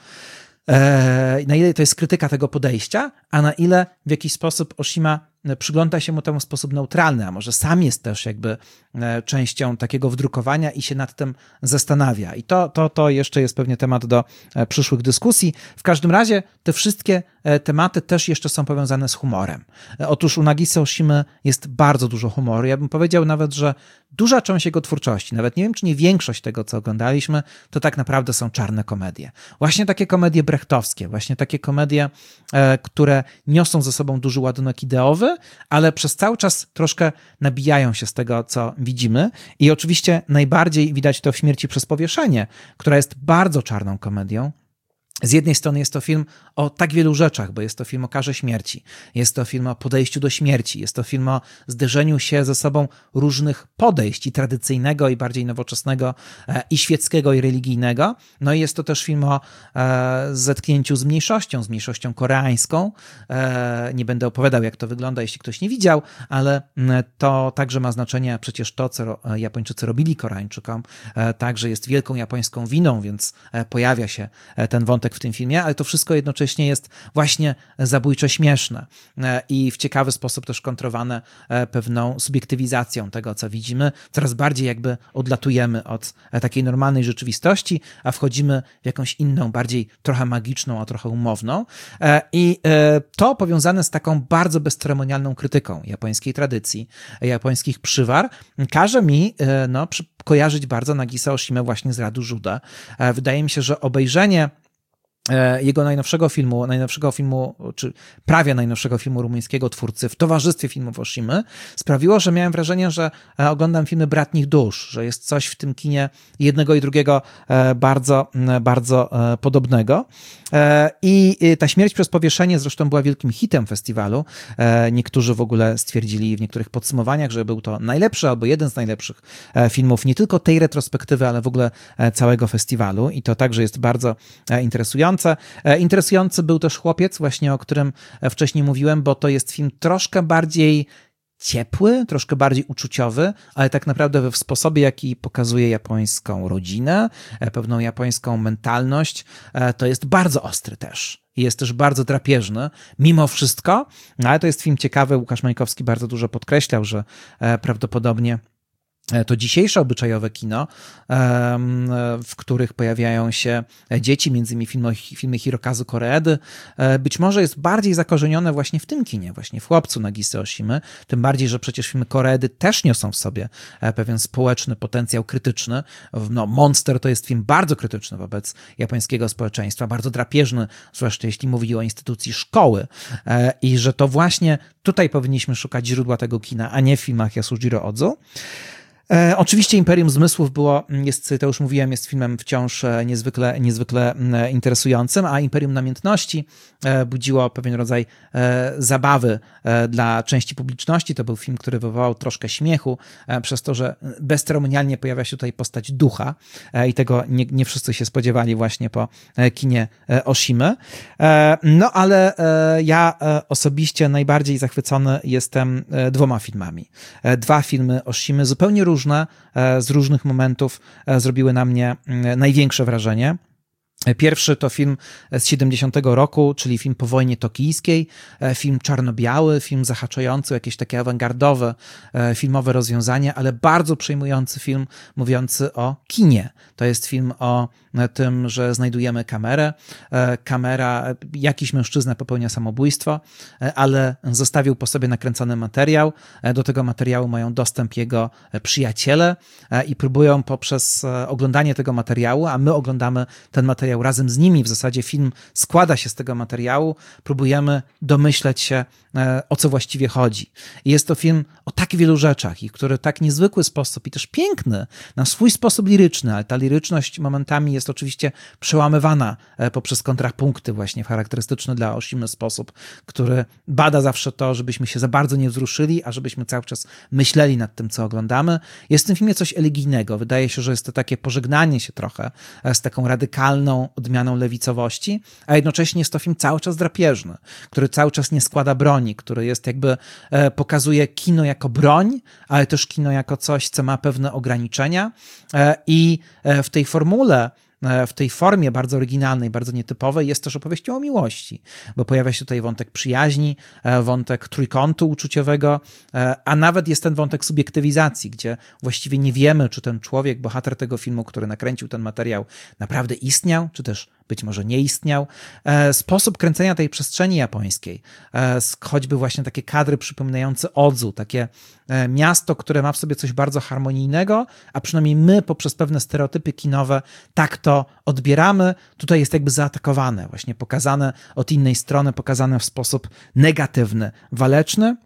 e, na ile to jest krytyka tego podejścia, a na ile w jakiś sposób Oshima przygląda się mu temu w sposób neutralny, a może sam jest też jakby częścią takiego wdrukowania i się nad tym zastanawia. I to, to, to jeszcze jest pewnie temat do przyszłych dyskusji. W każdym razie te wszystkie tematy też jeszcze są powiązane z humorem. Otóż u Nagisa Oshimy jest bardzo dużo humoru. Ja bym powiedział nawet, że duża część jego twórczości, nawet nie wiem, czy nie większość tego, co oglądaliśmy, to tak naprawdę są czarne komedie. Właśnie takie komedie brechtowskie, właśnie takie komedie, które niosą ze sobą duży ładunek ideowy, ale przez cały czas troszkę nabijają się z tego, co widzimy. I oczywiście najbardziej widać to w Śmierci przez powieszenie, która jest bardzo czarną komedią. Z jednej strony jest to film o tak wielu rzeczach, bo jest to film o karze śmierci, jest to film o podejściu do śmierci, jest to film o zderzeniu się ze sobą różnych podejść, i tradycyjnego, i bardziej nowoczesnego, i świeckiego, i religijnego. No i jest to też film o e, zetknięciu z mniejszością, z mniejszością koreańską. E, nie będę opowiadał, jak to wygląda, jeśli ktoś nie widział, ale to także ma znaczenie, przecież to, co Japończycy robili Koreańczykom, e, także jest wielką japońską winą, więc e, pojawia się ten wątek w tym filmie, ale to wszystko jednocześnie jest właśnie zabójczo śmieszne i w ciekawy sposób też kontrowane pewną subiektywizacją tego, co widzimy. Coraz bardziej jakby odlatujemy od takiej normalnej rzeczywistości, a wchodzimy w jakąś inną, bardziej trochę magiczną, a trochę umowną. I to powiązane z taką bardzo bezceremonialną krytyką japońskiej tradycji, japońskich przywar, każe mi no, kojarzyć bardzo Nagisa Oshimę właśnie z Radu Juda. Wydaje mi się, że obejrzenie jego najnowszego filmu, najnowszego filmu, czy prawie najnowszego filmu rumuńskiego twórcy w towarzystwie filmów Oshimy, sprawiło, że miałem wrażenie, że oglądam filmy bratnich dusz, że jest coś w tym kinie jednego i drugiego bardzo, bardzo podobnego. I ta Śmierć przez powieszenie zresztą była wielkim hitem festiwalu. Niektórzy w ogóle stwierdzili w niektórych podsumowaniach, że był to najlepszy albo jeden z najlepszych filmów nie tylko tej retrospektywy, ale w ogóle całego festiwalu. I to także jest bardzo interesujące. Interesujący był też Chłopiec, właśnie o którym wcześniej mówiłem, bo to jest film troszkę bardziej ciepły, troszkę bardziej uczuciowy, ale tak naprawdę w sposobie, jaki pokazuje japońską rodzinę, pewną japońską mentalność, to jest bardzo ostry też. I jest też bardzo drapieżny, mimo wszystko, ale to jest film ciekawy. Łukasz Mańkowski bardzo dużo podkreślał, że prawdopodobnie to dzisiejsze obyczajowe kino, w których pojawiają się dzieci, między innymi filmy, filmy Hirokazu Koreedy, być może jest bardziej zakorzenione właśnie w tym kinie, właśnie w Chłopcu Nagisy Oshimy, tym bardziej, że przecież filmy Koreedy też niosą w sobie pewien społeczny potencjał krytyczny. No, Monster to jest film bardzo krytyczny wobec japońskiego społeczeństwa, bardzo drapieżny, zwłaszcza jeśli mówi o instytucji szkoły, i że to właśnie tutaj powinniśmy szukać źródła tego kina, a nie w filmach Yasujiro Ozu. E, oczywiście Imperium Zmysłów było, jest, to już mówiłem, jest filmem wciąż niezwykle, niezwykle interesującym, a Imperium Namiętności e, budziło pewien rodzaj e, zabawy e, dla części publiczności. To był film, który wywołał troszkę śmiechu, e, przez to, że bezceremonialnie pojawia się tutaj postać ducha e, i tego nie, nie wszyscy się spodziewali właśnie po e, kinie e, Oshimy. E, no ale e, ja e, osobiście najbardziej zachwycony jestem e, dwoma filmami. E, dwa filmy Oshimy zupełnie różne, różne, z różnych momentów zrobiły na mnie największe wrażenie. Pierwszy to film z siedemdziesiątego roku, czyli film po wojnie tokijskiej, film czarno-biały, film zahaczający o jakieś takie awangardowe filmowe rozwiązanie, ale bardzo przejmujący film mówiący o kinie. To jest film o tym, że znajdujemy kamerę. Kamera, jakiś mężczyzna popełnia samobójstwo, ale zostawił po sobie nakręcony materiał. Do tego materiału mają dostęp jego przyjaciele i próbują poprzez oglądanie tego materiału, a my oglądamy ten materiał razem z nimi, w zasadzie film składa się z tego materiału, próbujemy domyśleć się, o co właściwie chodzi. I jest to film o tak wielu rzeczach, i który w tak niezwykły sposób i też piękny, na swój sposób liryczny, ale ta liryczność momentami jest jest oczywiście przełamywana poprzez kontrapunkty właśnie w charakterystyczny dla Oshimy sposób, który bada zawsze to, żebyśmy się za bardzo nie wzruszyli, a żebyśmy cały czas myśleli nad tym, co oglądamy. Jest w tym filmie coś elegijnego. Wydaje się, że jest to takie pożegnanie się trochę z taką radykalną odmianą lewicowości, a jednocześnie jest to film cały czas drapieżny, który cały czas nie składa broni, który jest jakby, e, pokazuje kino jako broń, ale też kino jako coś, co ma pewne ograniczenia e, i e, w tej formule, w tej formie bardzo oryginalnej, bardzo nietypowej jest też opowieścią o miłości, bo pojawia się tutaj wątek przyjaźni, wątek trójkątu uczuciowego, a nawet jest ten wątek subiektywizacji, gdzie właściwie nie wiemy, czy ten człowiek, bohater tego filmu, który nakręcił ten materiał, naprawdę istniał, czy też być może nie istniał. Sposób kręcenia tej przestrzeni japońskiej, choćby właśnie takie kadry przypominające Odzu, takie miasto, które ma w sobie coś bardzo harmonijnego, a przynajmniej my poprzez pewne stereotypy kinowe tak to odbieramy. Tutaj jest jakby zaatakowane, właśnie pokazane od innej strony, pokazane w sposób negatywny, waleczny.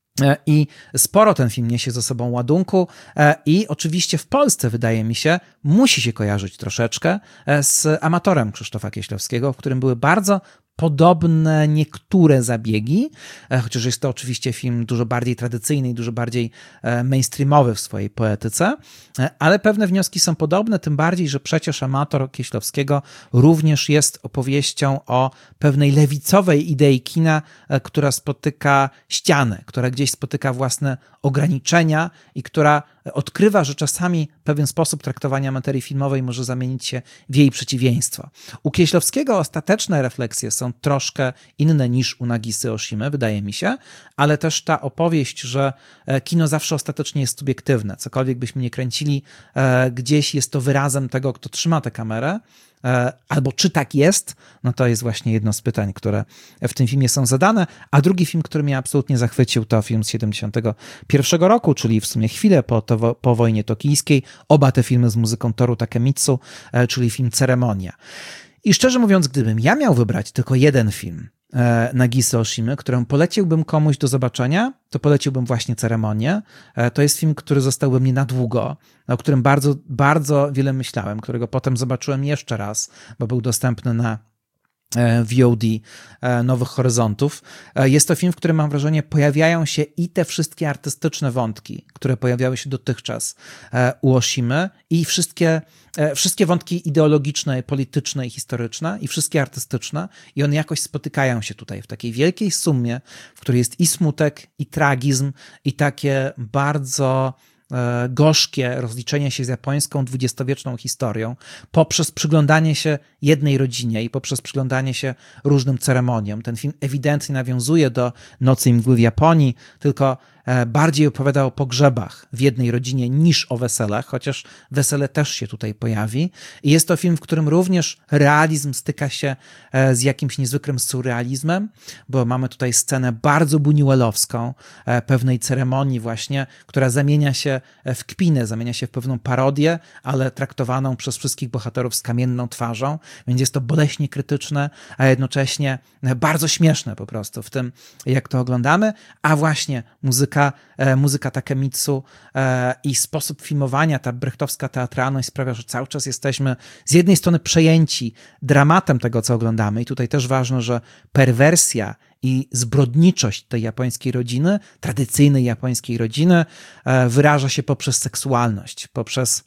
I sporo ten film niesie ze sobą ładunku i oczywiście w Polsce, wydaje mi się, musi się kojarzyć troszeczkę z Amatorem Krzysztofa Kieślowskiego, w którym były bardzo podobne niektóre zabiegi, chociaż jest to oczywiście film dużo bardziej tradycyjny i dużo bardziej mainstreamowy w swojej poetyce, ale pewne wnioski są podobne, tym bardziej, że przecież Amator Kieślowskiego również jest opowieścią o pewnej lewicowej idei kina, która spotyka ścianę, która gdzieś spotyka własne ograniczenia i która odkrywa, że czasami pewien sposób traktowania materii filmowej może zamienić się w jej przeciwieństwo. U Kieślowskiego ostateczne refleksje są troszkę inne niż u Nagisy Oshimy, wydaje mi się, ale też ta opowieść, że kino zawsze ostatecznie jest subiektywne. Cokolwiek byśmy nie kręcili, gdzieś jest to wyrazem tego, kto trzyma tę kamerę, albo czy tak jest, no to jest właśnie jedno z pytań, które w tym filmie są zadane. A drugi film, który mnie absolutnie zachwycił, to film z siedemdziesiątego pierwszego roku, czyli w sumie chwilę po, to, po wojnie tokijskiej. Oba te filmy z muzyką Toru Takemitsu, czyli film Ceremonia. I szczerze mówiąc, gdybym ja miał wybrać tylko jeden film Nagisy Oshimy, którą poleciłbym komuś do zobaczenia, to poleciłbym właśnie Ceremonię. To jest film, który został we mnie na długo, o którym bardzo, bardzo wiele myślałem, którego potem zobaczyłem jeszcze raz, bo był dostępny na V O D Nowych Horyzontów. Jest to film, w którym mam wrażenie pojawiają się i te wszystkie artystyczne wątki, które pojawiały się dotychczas u Oshimy i wszystkie, wszystkie wątki ideologiczne, polityczne i historyczne i wszystkie artystyczne i one jakoś spotykają się tutaj w takiej wielkiej sumie, w której jest i smutek, i tragizm, i takie bardzo gorzkie rozliczenie się z japońską dwudziestowieczną historią poprzez przyglądanie się jednej rodzinie i poprzez przyglądanie się różnym ceremoniom. Ten film ewidentnie nawiązuje do Nocy i mgły w Japonii, tylko bardziej opowiada o pogrzebach w jednej rodzinie niż o weselach, chociaż wesele też się tutaj pojawi. I jest to film, w którym również realizm styka się z jakimś niezwykłym surrealizmem, bo mamy tutaj scenę bardzo buñuelowską pewnej ceremonii właśnie, która zamienia się w kpinę, zamienia się w pewną parodię, ale traktowaną przez wszystkich bohaterów z kamienną twarzą, więc jest to boleśnie krytyczne, a jednocześnie bardzo śmieszne po prostu w tym, jak to oglądamy, a właśnie muzyka muzyka Takemitsu i sposób filmowania, ta brechtowska teatralność sprawia, że cały czas jesteśmy z jednej strony przejęci dramatem tego, co oglądamy i tutaj też ważne, że perwersja i zbrodniczość tej japońskiej rodziny, tradycyjnej japońskiej rodziny wyraża się poprzez seksualność, poprzez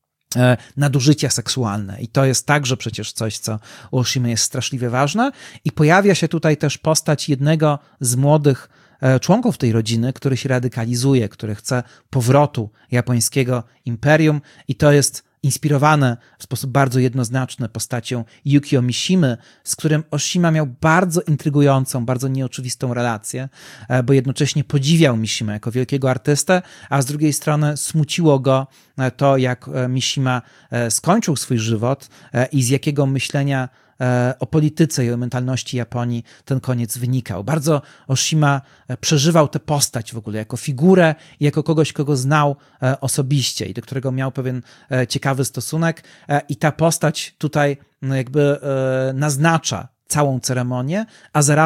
nadużycia seksualne i to jest także przecież coś, co u Oshimy jest straszliwie ważne i pojawia się tutaj też postać jednego z młodych członków tej rodziny, który się radykalizuje, który chce powrotu japońskiego imperium i to jest inspirowane w sposób bardzo jednoznaczny postacią Yukio Mishimy, z którym Oshima miał bardzo intrygującą, bardzo nieoczywistą relację, bo jednocześnie podziwiał Mishimę jako wielkiego artystę, a z drugiej strony smuciło go to, jak Mishima skończył swój żywot i z jakiego myślenia o polityce i o mentalności Japonii ten koniec wynikał. Bardzo Oshima przeżywał tę postać w ogóle jako figurę i jako kogoś, kogo znał osobiście i do którego miał pewien ciekawy stosunek i ta postać tutaj jakby naznacza całą ceremonię, a zarazem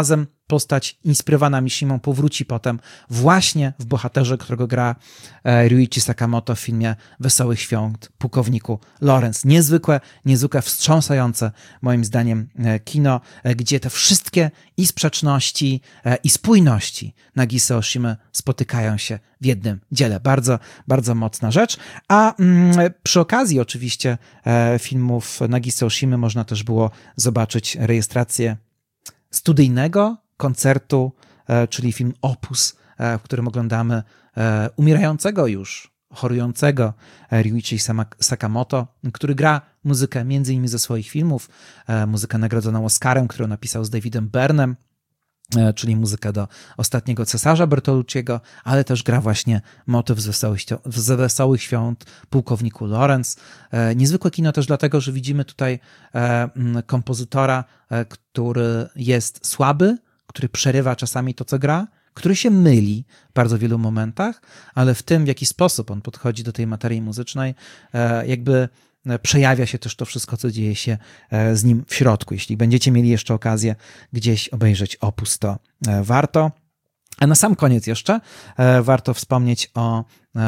postać inspirowana Mishimą powróci potem właśnie w bohaterze, którego gra Ryuichi Sakamoto w filmie Wesołych Świąt Pułkowniku Lawrence. Niezwykłe, niezwykle wstrząsające moim zdaniem kino, gdzie te wszystkie i sprzeczności, i spójności Nagisa Oshimy spotykają się w jednym dziele. Bardzo, bardzo mocna rzecz. A mm, przy okazji oczywiście e, filmów Nagisa Oshimy można też było zobaczyć rejestrację studyjnego koncertu, e, czyli film Opus, e, w którym oglądamy e, umierającego już, chorującego Ryuichi Sakamoto, który gra muzykę między innymi ze swoich filmów, e, muzykę nagrodzoną Oscarem, którą napisał z Davidem Byrnem, czyli muzykę do Ostatniego Cesarza Bertolucciego, ale też gra właśnie motyw z Wesołych, z Wesołych Świąt Pułkowniku Lawrence. Niezwykłe kino też dlatego, że widzimy tutaj kompozytora, który jest słaby, który przerywa czasami to, co gra, który się myli w bardzo wielu momentach, ale w tym, w jaki sposób on podchodzi do tej materii muzycznej, jakby przejawia się też to wszystko, co dzieje się z nim w środku. Jeśli będziecie mieli jeszcze okazję gdzieś obejrzeć Opus, to warto. A na sam koniec jeszcze warto wspomnieć o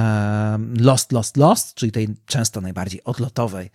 Lost, Lost, Lost, czyli tej często najbardziej odlotowej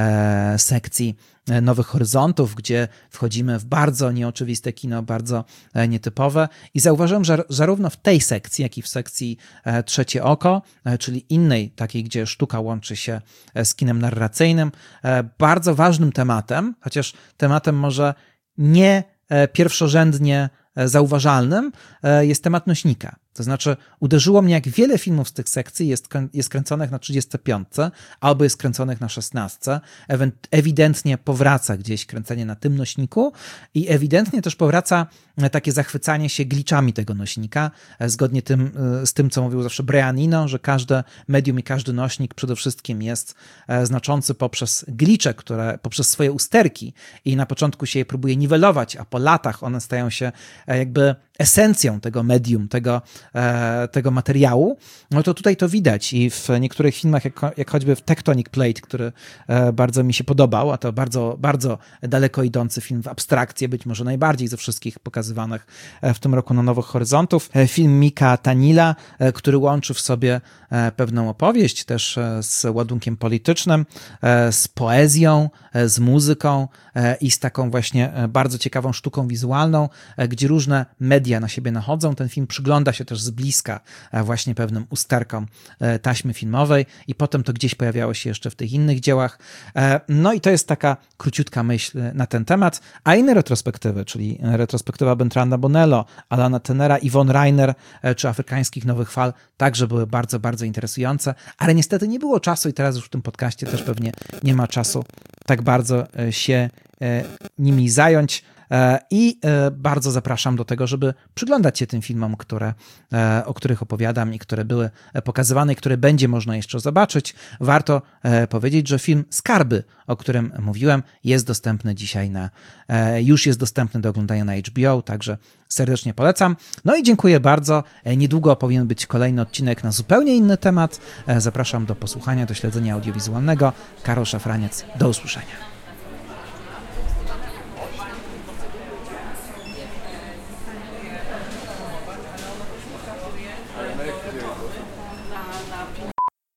sekcji Nowych Horyzontów, gdzie wchodzimy w bardzo nieoczywiste kino, bardzo nietypowe i zauważyłem, że zarówno w tej sekcji, jak i w sekcji Trzecie Oko, czyli innej takiej, gdzie sztuka łączy się z kinem narracyjnym, bardzo ważnym tematem, chociaż tematem może nie pierwszorzędnie zauważalnym, jest temat nośnika. To znaczy uderzyło mnie, jak wiele filmów z tych sekcji jest, jest kręconych na trzydziestce piątce albo jest kręconych na szesnastce. Ewidentnie powraca gdzieś kręcenie na tym nośniku i ewidentnie też powraca takie zachwycanie się glitchami tego nośnika, zgodnie tym, z tym, co mówił zawsze Brian Eno, że każde medium i każdy nośnik przede wszystkim jest znaczący poprzez glitche, które poprzez swoje usterki i na początku się je próbuje niwelować, a po latach one stają się jakby esencją tego medium, tego, tego materiału, no to tutaj to widać i w niektórych filmach, jak, jak choćby w Tectonic Plate, który bardzo mi się podobał, a to bardzo, bardzo daleko idący film w abstrakcję, być może najbardziej ze wszystkich pokazywanych w tym roku na Nowych Horyzontów. Film Mika Tanila, który łączy w sobie pewną opowieść też z ładunkiem politycznym, z poezją, z muzyką i z taką właśnie bardzo ciekawą sztuką wizualną, gdzie różne media na siebie nachodzą. Ten film przygląda się też z bliska właśnie pewnym usterkom taśmy filmowej i potem to gdzieś pojawiało się jeszcze w tych innych dziełach. No i to jest taka króciutka myśl na ten temat. A inne retrospektywy, czyli retrospektywa Bertranda Bonello, Alana Tenera, Yvonne Rainer czy Afrykańskich Nowych Fal także były bardzo, bardzo interesujące, ale niestety nie było czasu i teraz już w tym podcaście też pewnie nie ma czasu tak bardzo się nimi zająć. I bardzo zapraszam do tego, żeby przyglądać się tym filmom, które, o których opowiadam i które były pokazywane i które będzie można jeszcze zobaczyć. Warto powiedzieć, że film Skarby, o którym mówiłem, jest dostępny dzisiaj na, już jest dostępny do oglądania na H B O, także serdecznie polecam. No i dziękuję bardzo. Niedługo powinien być kolejny odcinek na zupełnie inny temat. Zapraszam do posłuchania, do śledzenia audiowizualnego. Karol Szafraniec, do usłyszenia.